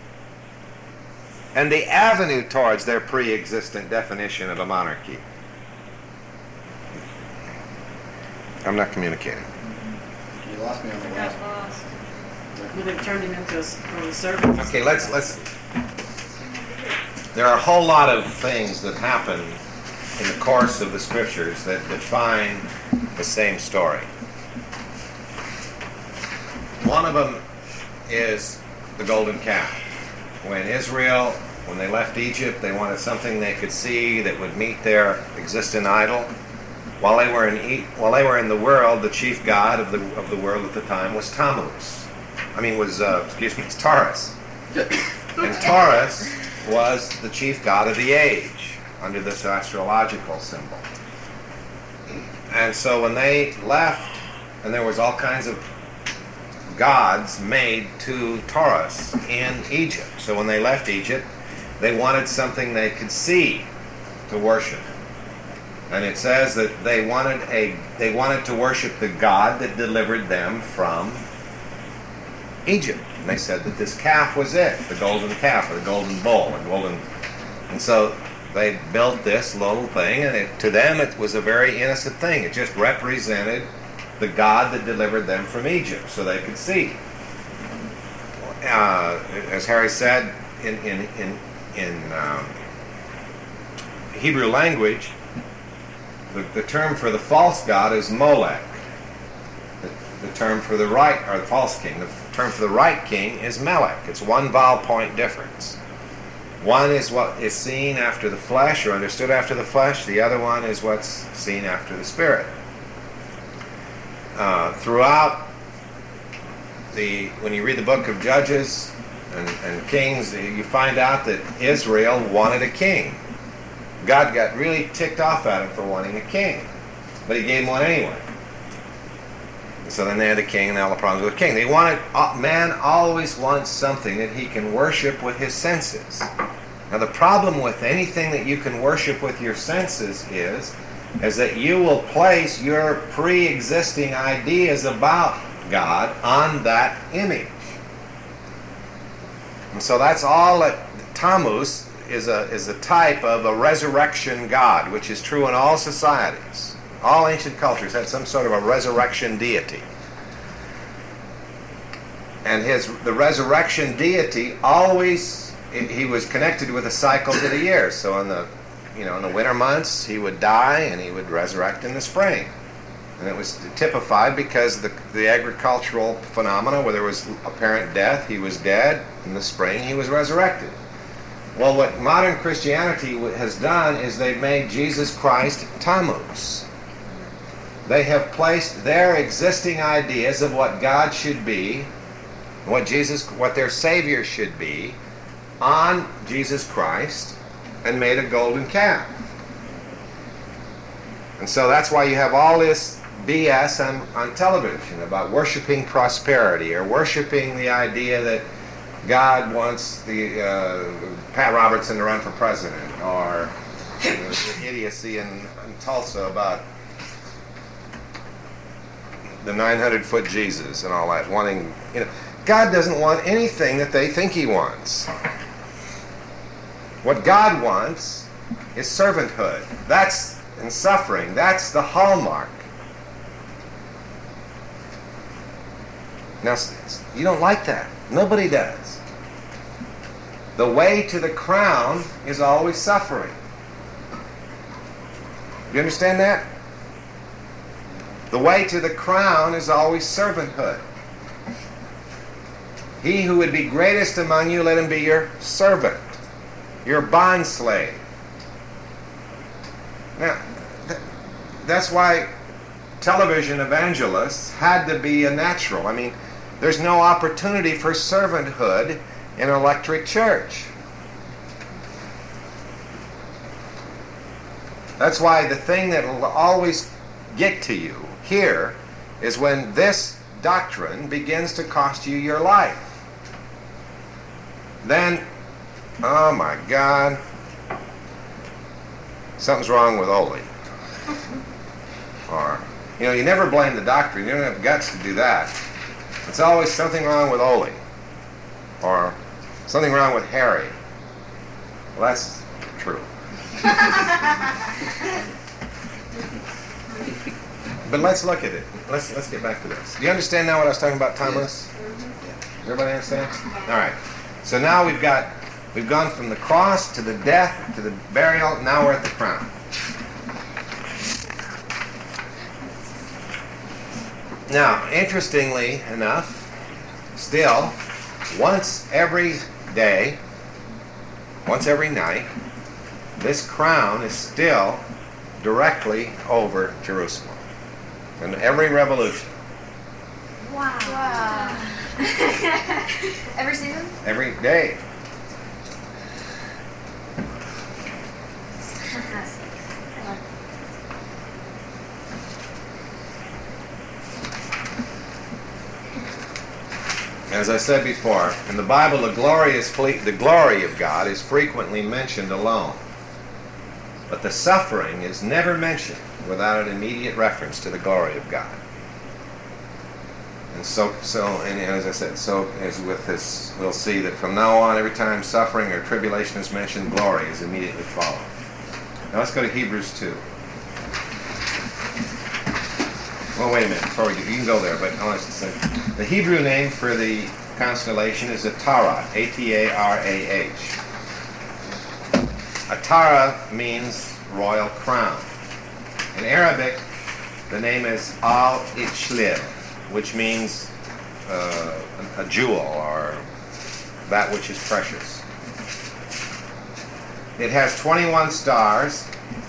and the avenue towards their pre-existent definition of a monarchy. I'm not communicating. You lost me on the Got last lost. Well, they've turned him into a, s- from a servant. Okay, let's let's. There are a whole lot of things that happen in the course of the scriptures that define the same story. One of them is the golden calf. When Israel, when they left Egypt, they wanted something they could see that would meet their existing idol. while they were in e- while they were in the world, the chief god of the of the world at the time was Tammuz. I mean, was uh, excuse me, it's Taurus. And Taurus was the chief god of the age under this astrological symbol. And so when they left, and there was all kinds of gods made to Taurus in Egypt. So when they left Egypt, they wanted something they could see to worship. And it says that they wanted a they wanted to worship the God that delivered them from Egypt. And they said that this calf was it, the golden calf, or the golden bull, the golden. And so they built this little thing, and it, to them it was a very innocent thing. It just represented the God that delivered them from Egypt, so they could see. Uh, as Harry said, in in in in um, Hebrew language, the, the term for the false god is Molech. The, the term for the right, or the false king, the term for the right king is Melech. It's one vowel point difference. One is what is seen after the flesh, or understood after the flesh. The other one is what's seen after the spirit. Uh, throughout the, when you read the book of Judges and, and Kings, you find out that Israel wanted a king. God got really ticked off at him for wanting a king, but he gave him one anyway. So then they had a king, and all the problems with a king. They wanted, man always wants something that he can worship with his senses. Now the problem with anything that you can worship with your senses is, is that you will place your pre-existing ideas about God on that image. And so that's all that Tammuz is a, is a type of a resurrection god, which is true in all societies. All ancient cultures had some sort of a resurrection deity. And his the resurrection deity always, he was connected with the cycles of the year. So in the you know in the winter months he would die and he would resurrect in the spring. And it was typified because the the agricultural phenomena where there was apparent death, he was dead. In the spring he was resurrected. Well, what modern Christianity has done is they've made Jesus Christ Tammuz. They have placed their existing ideas of what God should be, what Jesus, what their Savior should be, on Jesus Christ, and made a golden calf. And so that's why you have all this B S on, on television about worshiping prosperity, or worshiping the idea that God wants the uh, Pat Robertson to run for president, or you know, the idiocy in, in Tulsa about the nine hundred foot Jesus and all that, wanting, you know, God doesn't want anything that they think he wants. What God wants is servanthood. That's, and suffering. That's the hallmark. Now, you don't like that. Nobody does. The way to the crown is always suffering. You understand that? The way to the crown is always servanthood. He who would be greatest among you, let him be your servant, your bond slave. Now, th- that's why television evangelists had to be a natural. I mean, there's no opportunity for servanthood in an electric church. That's why the thing that will always get to you here is when this doctrine begins to cost you your life. Then, oh my God, something's wrong with Ole. Or, you know, you never blame the doctrine. You don't have guts to do that. It's always something wrong with Ole. Or something wrong with Harry. Well, that's true. But let's look at it. Let's let's get back to this. Do you understand now what I was talking about, Thomas? Does everybody understand? All right. So now we've got we've gone from the cross to the death to the burial. Now we're at the crown. Now, interestingly enough, still, once every day, once every night, this crown is still directly over Jerusalem. In every revolution, Wow. Wow. Every season? every day. As I said before, in the Bible, the glory, is fle- the glory of God is frequently mentioned alone. But the suffering is never mentioned without an immediate reference to the glory of God. And so, so, and as I said, so as with this, we'll see that from now on, every time suffering or tribulation is mentioned, glory is immediately followed. Now let's go to Hebrews two. Well, wait a minute, before we do, you can go there, but I want to say, the Hebrew name for the constellation is Atara, A T A R A H. Atara means royal crown. In Arabic, the name is Al-Ichlil, which means uh, a jewel or that which is precious. It has twenty-one stars.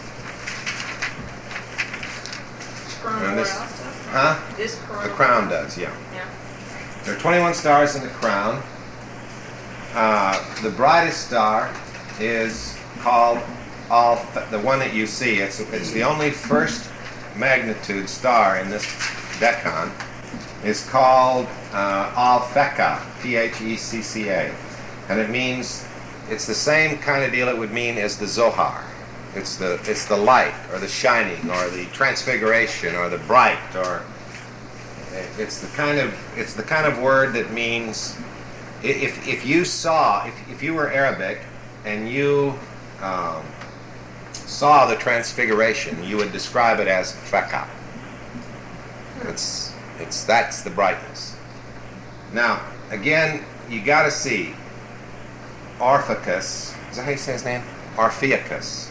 And this, huh? This crown. The crown does, yeah. Yeah. There are twenty-one stars in the crown. Uh, the brightest star is called Al, the one that you see. It's it's the only first magnitude star in this decan. Is called uh, Al-Fecca, P H E C C A, and it means it's the same kind of deal it would mean as the Zohar. It's the it's the light or the shining or the transfiguration or the bright, or it's the kind of it's the kind of word that means if if you saw if if you were Arabic and you um, saw the transfiguration, you would describe it as Fecca. It's it's that's the brightness. Now again, you got to see Orpheus. Is that how you say his name? Orpheus.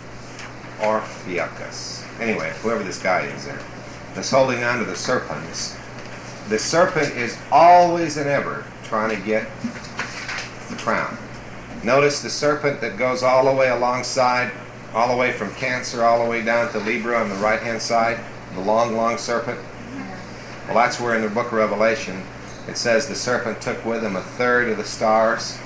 Orpheus. Anyway, whoever this guy is there, that's holding on to the serpents. The serpent is always and ever trying to get the crown. Notice the serpent that goes all the way alongside, all the way from Cancer, all the way down to Libra on the right-hand side, the long, long serpent. Well, that's where in the book of Revelation it says the serpent took with him a third of the stars.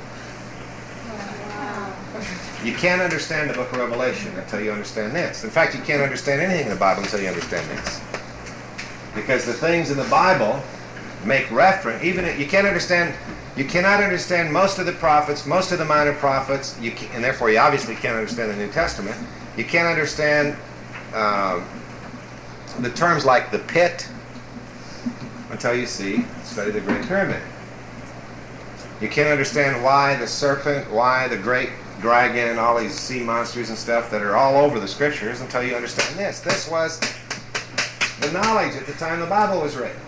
You can't understand the book of Revelation until you understand this. In fact, you can't understand anything in the Bible until you understand this. Because the things in the Bible make reference, even if you can't understand, you cannot understand most of the prophets, most of the minor prophets, you can, and therefore you obviously can't understand the New Testament. You can't understand uh, the terms like the pit until you see, study the Great Pyramid. You can't understand why the serpent, why the great dragon and all these sea monsters and stuff that are all over the scriptures until you understand this. This was the knowledge at the time the Bible was written.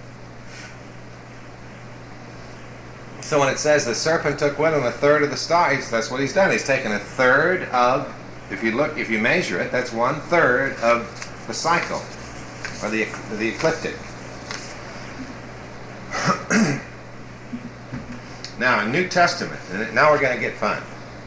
So when it says the serpent took with him a third of the stars, that's what he's done. He's taken a third of, if you look, if you measure it, that's one third of the cycle, or the, the ecliptic. Now, in New Testament, and now we're going to get fun.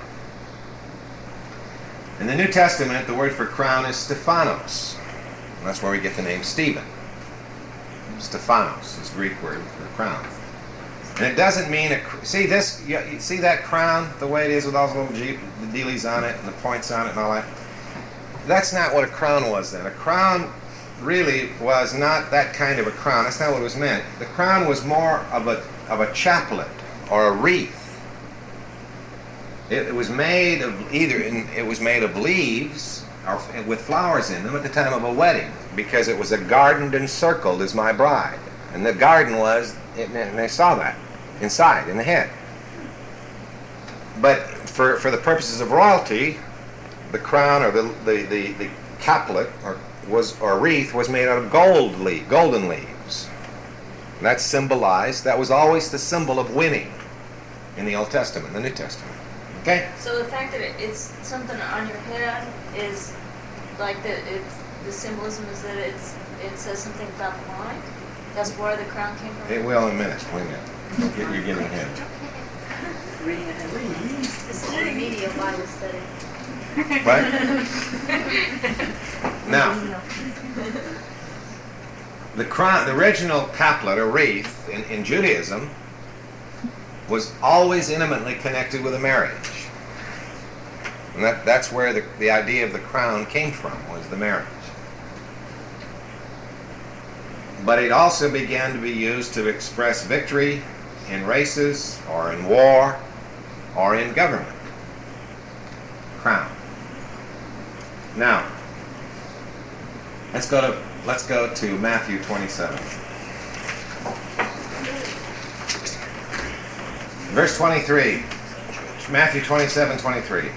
In the New Testament, the word for crown is Stephanos. And that's where we get the name Stephen. Stephanos is the Greek word for crown. And it doesn't mean a... See this? You, you see that crown, the way it is with all those little Jeep, the dealies on it and the points on it and all that? That's not what a crown was then. A crown really was not that kind of a crown. That's not what it was meant. The crown was more of a, of a chaplet or a wreath. It, it was made of either, it was made of leaves or with flowers in them at the time of a wedding, because it was a garden encircled as my bride. And the garden was, it, and they saw that inside, in the head. But for, for the purposes of royalty, the crown or the, the, the, the caplet or was or wreath was made out of gold leaf, golden leaves. And that symbolized, that was always the symbol of winning in the Old Testament, the New Testament. Okay? So the fact that it, it's something on your head is like the it's the symbolism is that it's it says something about the mind. That's where the crown came from. It will in a minute. Wait a minute. Don't get, you're getting ahead. Reading ahead. This is a remedial Bible study. What? Now, the, crown, the original caplet or wreath in, in Judaism was always intimately connected with a marriage. And that, that's where the, the idea of the crown came from, was the marriage. But it also began to be used to express victory in races or in war or in government. Crown. Now, let's go to let's go to Matthew twenty-seven. Verse twenty-three. Matthew twenty-seven, twenty-three.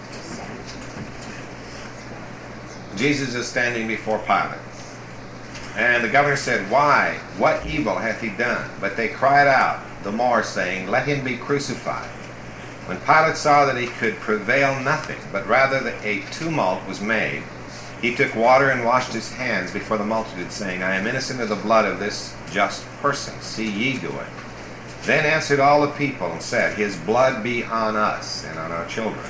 Jesus is standing before Pilate. And the governor said, "Why? What evil hath he done?" But they cried out the more, saying, "Let him be crucified." When Pilate saw that he could prevail nothing, but rather that a tumult was made, he took water and washed his hands before the multitude, saying, "I am innocent of the blood of this just person. See ye to it." Then answered all the people and said, "His blood be on us and on our children."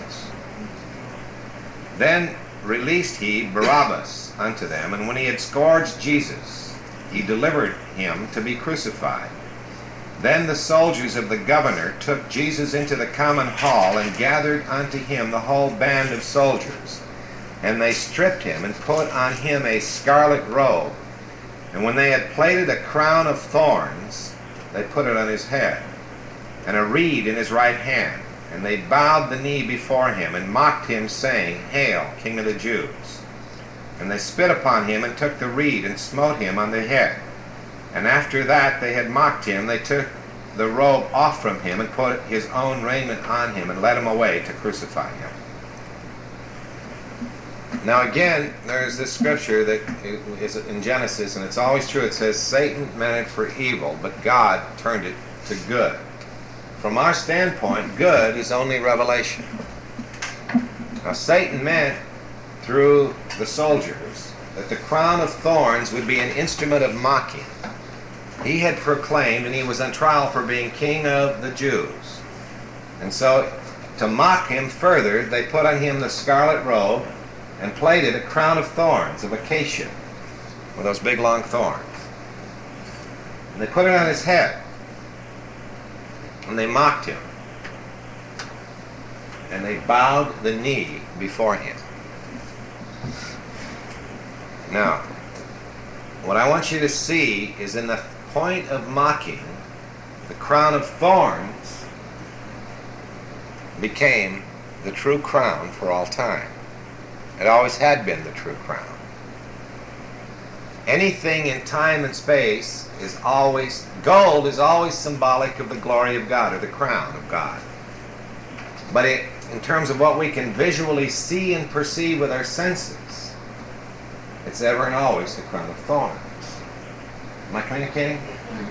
Then released he Barabbas unto them, and when he had scourged Jesus, he delivered him to be crucified. Then the soldiers of the governor took Jesus into the common hall, and gathered unto him the whole band of soldiers. And they stripped him, and put on him a scarlet robe. And when they had plaited a crown of thorns, they put it on his head, and a reed in his right hand. And they bowed the knee before him, and mocked him, saying, "Hail, King of the Jews!" And they spit upon him, and took the reed, and smote him on the head. And after that they had mocked him, they took the robe off from him, and put his own raiment on him, and led him away to crucify him. Now again, there's this scripture that is in Genesis, and it's always true. It says, Satan meant it for evil, but God turned it to good. From our standpoint, good is only revelation. Now Satan meant, through the soldiers, that the crown of thorns would be an instrument of mocking. He had proclaimed, and he was on trial for being king of the Jews. And so, to mock him further, they put on him the scarlet robe and plaited a crown of thorns, of acacia, with those big long thorns. And they put it on his head. And they mocked him. And they bowed the knee before him. Now, what I want you to see is in the point of mocking, the crown of thorns became the true crown for all time. It always had been the true crown. Anything in time and space is always, gold is always symbolic of the glory of God, or the crown of God. But it, in terms of what we can visually see and perceive with our senses, it's ever and always the crown of thorns. Am I communicating?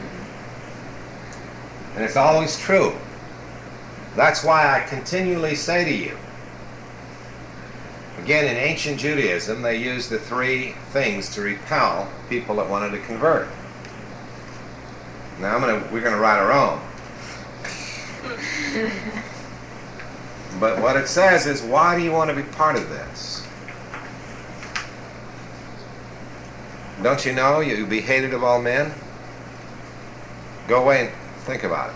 And it's always true. That's why I continually say to you, again, in ancient Judaism, they used the three things to repel people that wanted to convert. Now I'm gonna, we're going to write our own. But what it says is, why do you want to be part of this? Don't you know you'll be hated of all men? Go away and think about it.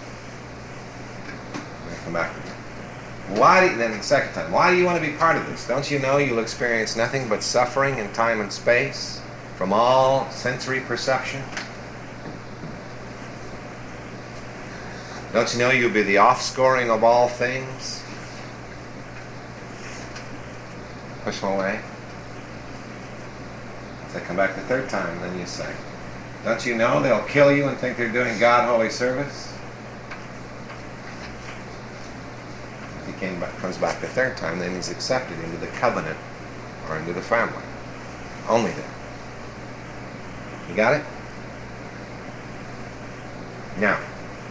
I'll come back to you. Why do you, then the second time, why do you want to be part of this? Don't you know you'll experience nothing but suffering in time and space from all sensory perception? Don't you know you'll be the offscoring of all things? Push them away. They come back the third time, then you say, don't you know they'll kill you and think they're doing God holy service? If he came back, comes back the third time, then he's accepted into the covenant or into the family. Only then. You got it? Now,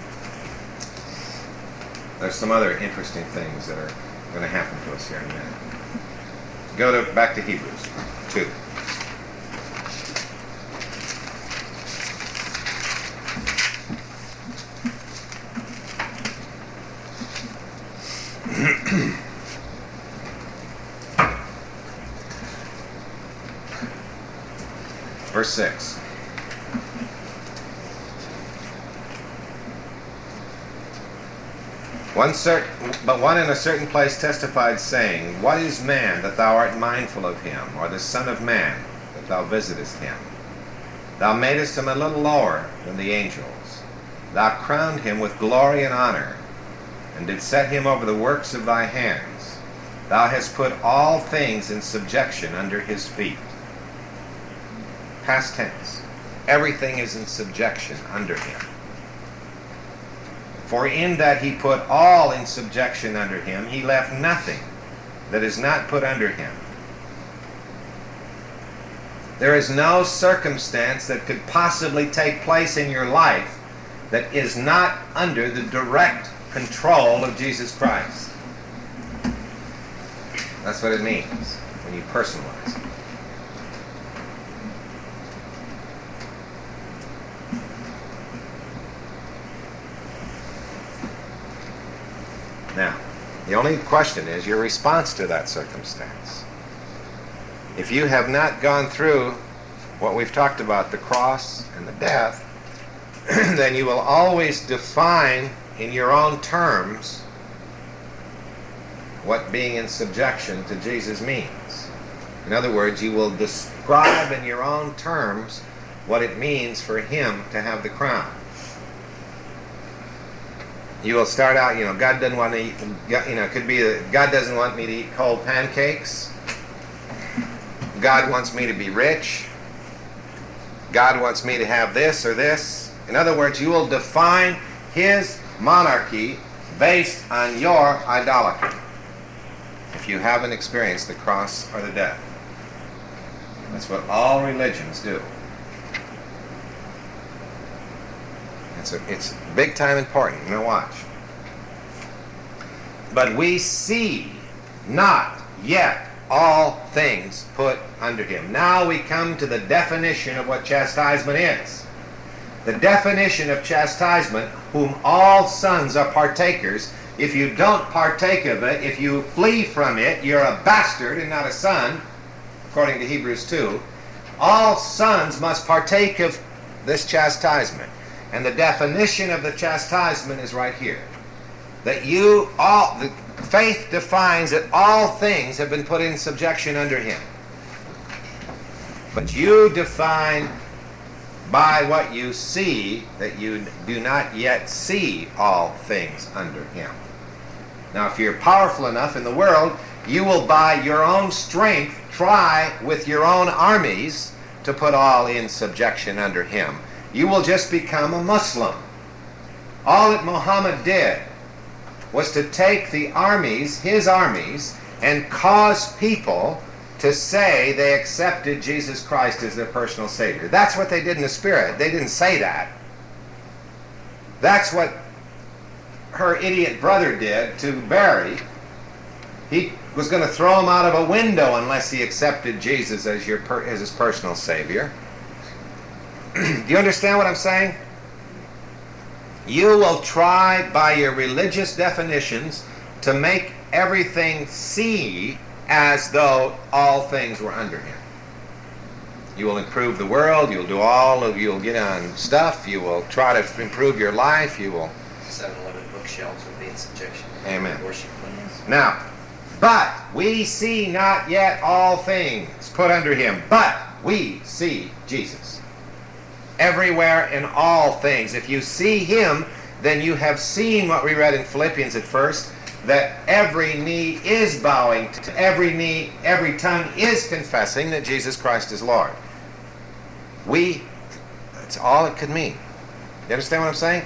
there's some other interesting things that are going to happen to us here in a minute. Go to back to Hebrews two. Verse six. One certain, but one in a certain place testified, saying, What is man that thou art mindful of him, or the son of man that thou visitest him? Thou madest him a little lower than the angels. Thou crowned him with glory and honor, and didst set him over the works of thy hands. Thou hast put all things in subjection under his feet. Past tense. Everything is in subjection under him. For in that he put all in subjection under him, he left nothing that is not put under him. There is no circumstance that could possibly take place in your life that is not under the direct control of Jesus Christ. That's what it means when you personalize it. Now, the only question is your response to that circumstance. If you have not gone through what we've talked about, the cross and the death, then you will always define in your own terms what being in subjection to Jesus means. In other words, you will describe in your own terms what it means for him to have the crown. You will start out, you know, God doesn't want to eat, you know, it could be that God doesn't want me to eat cold pancakes. God wants me to be rich. God wants me to have this or this. In other words, you will define his monarchy based on your idolatry if you haven't experienced the cross or the death. That's what all religions do. It's, a, it's big time important. Now watch. But we see not yet all things put under him. Now we come to the definition of what chastisement is. The definition of chastisement, whom all sons are partakers. If you don't partake of it, if you flee from it, you're a bastard and not a son, according to Hebrews two. All sons must partake of this chastisement. And the definition of the chastisement is right here. That you, all, the faith defines that all things have been put in subjection under him. But you define by what you see that you do not yet see all things under him. Now, if you're powerful enough in the world, you will by your own strength try with your own armies to put all in subjection under him. You will just become a Muslim. All that Muhammad did was to take the armies, his armies, and cause people to say they accepted Jesus Christ as their personal Savior. That's what they did in the Spirit. They didn't say that. That's what her idiot brother did to Barry. He was going to throw him out of a window unless he accepted Jesus as, your per- as his personal Savior. Do you understand what I'm saying? You will try by your religious definitions to make everything see as though all things were under him. You will improve the world, you'll do all of, you'll get on stuff, you will try to improve your life, you will... seven eleven bookshelves will be in subjection. Amen. Worship plans. Now, but we see not yet all things put under him, but we see Jesus. Everywhere in all things. If you see him, then you have seen what we read in Philippians at first, that every knee is bowing, to every knee, every tongue is confessing that Jesus Christ is Lord. We, that's all it could mean. You understand what I'm saying?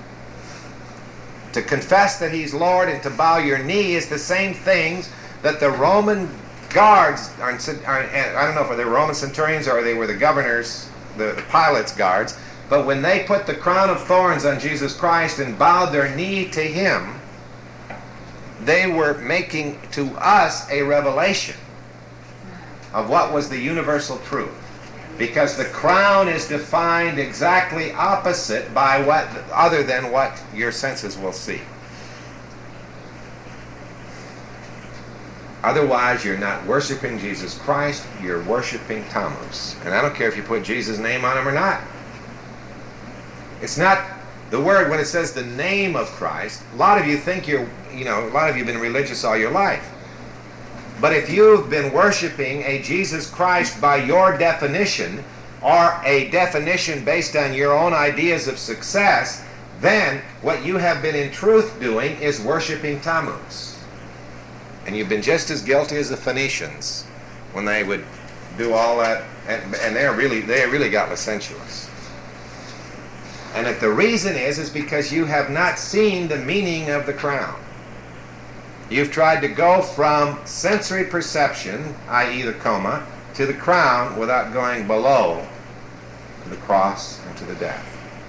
To confess that he's Lord and to bow your knee is the same things that the Roman guards, are, are, I don't know if they were Roman centurions or they were the governors, the, the Pilate's guards, but when they put the crown of thorns on Jesus Christ and bowed their knee to him, they were making to us a revelation of what was the universal truth. Because the crown is defined exactly opposite by what, other than what your senses will see. Otherwise, you're not worshiping Jesus Christ, you're worshiping Tammuz. And I don't care if you put Jesus' name on him or not. It's not the word, when it says the name of Christ, a lot of you think you're, you know, a lot of you have been religious all your life. But if you've been worshiping a Jesus Christ by your definition, or a definition based on your own ideas of success, then what you have been in truth doing is worshiping Tammuz. And you've been just as guilty as the Phoenicians when they would do all that, and, and they really they really got licentious. And if the reason is, is because you have not seen the meaning of the crown. You've tried to go from sensory perception, that is the coma, to the crown without going below to the cross and to the death.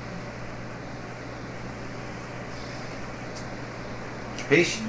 Peace.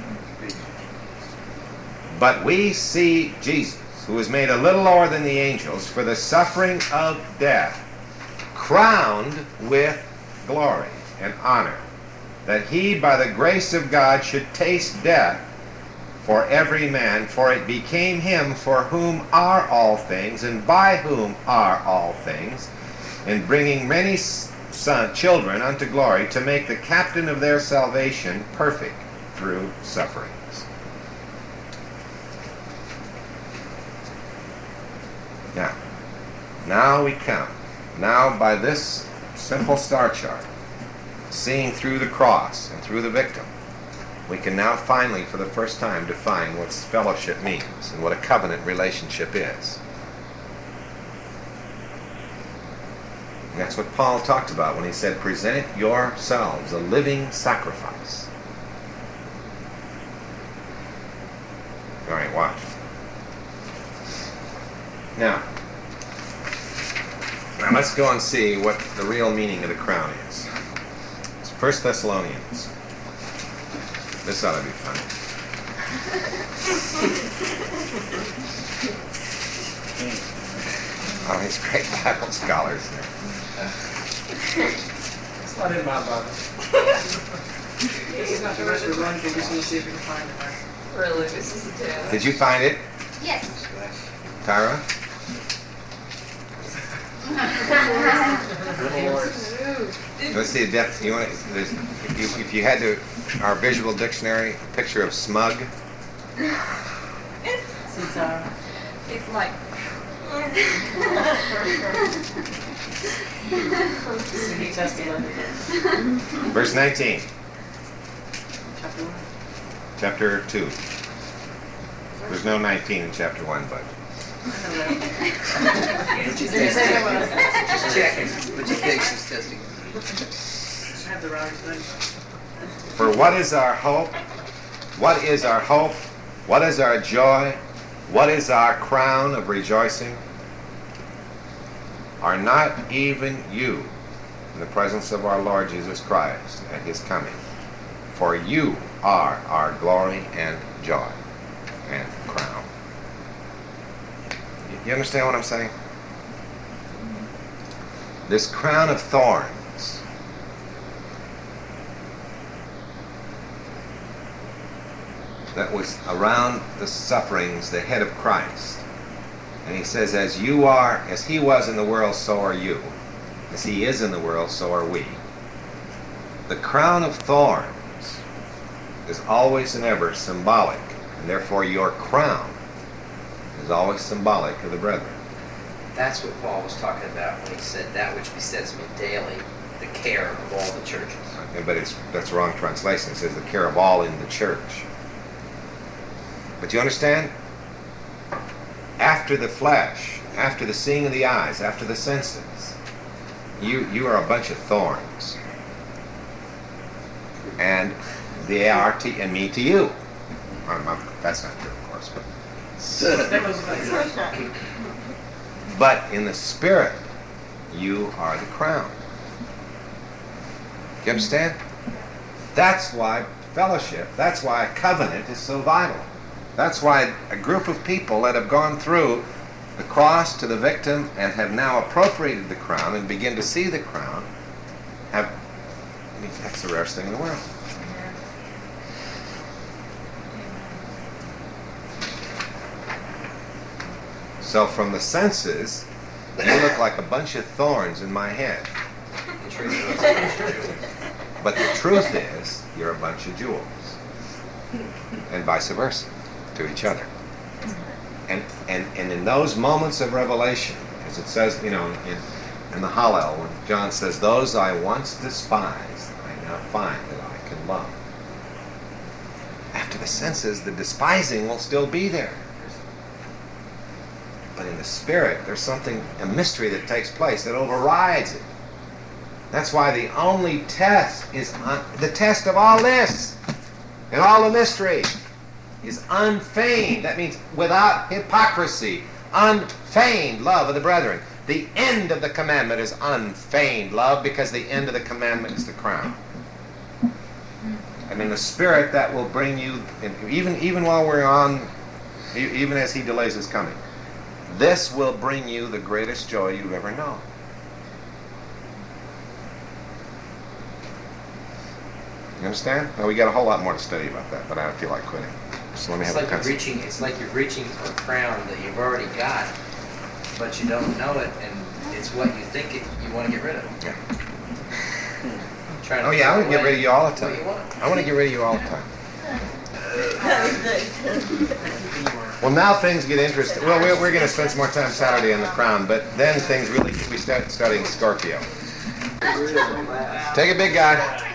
But we see Jesus, who was made a little lower than the angels for the suffering of death, crowned with glory and honor, that he by the grace of God should taste death for every man, for it became him for whom are all things, and by whom are all things, in bringing many son, children unto glory, to make the captain of their salvation perfect through sufferings. Now, now we come. Now by this simple star chart, seeing through the cross and through the victim, we can now finally, for the first time, define what fellowship means and what a covenant relationship is. And that's what Paul talked about when he said, present yourselves a living sacrifice. All right, watch. Now, now let's go and see what the real meaning of the crown is. It's First Thessalonians. This ought to be fun. Oh, these great Bible scholars there. It's not in my Bible. This is not the rest of the run, but just want to see if we can find it there. Really, this is a tale. Did you find it, Yes. Tyra? Let's see the depth. You want to, if you, if you had to, our visual dictionary, picture of smug. Since, uh, It's like, he tested Verse nineteen, chapter one. chapter two. There's no nineteen in chapter one, but Did you say that was? Just checking. But you think she's testing. I have the wrong thing. for what is our hope? What is our hope? What is our joy? What is our crown of rejoicing? Are not even you in the presence of our Lord Jesus Christ at his coming? For you are our glory and joy and crown. You understand what I'm saying? This crown of thorns that was around the sufferings, the head of Christ. And he says, as you are, as he was in the world, so are you. As he is in the world, so are we. The crown of thorns is always and ever symbolic, and therefore your crown is always symbolic of the brethren. That's what Paul was talking about when he said that which besets me daily, the care of all the churches. But it's that's a wrong translation. It says the care of all in the church. But you understand? After the flesh, after the seeing of the eyes, after the senses, you you are a bunch of thorns. And they are to and me to you. I'm, I'm, that's not true, of course, but That was about but in the spirit, you are the crown. You understand? That's why fellowship, that's why a covenant is so vital. That's why a group of people that have gone through the cross to the victim and have now appropriated the crown and begin to see the crown have, I mean, that's the rarest thing in the world. So from the senses, you look like a bunch of thorns in my head. The truth is, it's a bunch of jewels. But the truth is, you're a bunch of jewels. And vice versa, to each other. And, and, and in those moments of revelation, as it says, you know, in, in the Hallel, when John says, those I once despised, I now find that I can love. After the senses, the despising will still be there. But in the spirit, there's something, a mystery that takes place that overrides it. That's why the only test is, un, the test of all this, and all the mystery, is unfeigned. That means without hypocrisy, unfeigned love of the brethren. The end of the commandment is unfeigned love, because the end of the commandment is the crown. And in the spirit, that will bring you, even, even while we're on, even as he delays his coming, this will bring you the greatest joy you've ever known. You understand? Well, we got a whole lot more to study about that, but I don't feel like quitting. So let me It's have like a you're pencil. reaching. It's like you're reaching for a crown that you've already got, but you don't know it, and it's what you think it, you want to get rid of. Yeah. Trying Oh yeah, I want to get rid of you all the What you time. want. I want to get rid of you all the time. Well, now things get interesting. Well, we're, we're going to spend some more time Saturday on the crown, but then things really, we start studying Scorpio. Take it, big guy.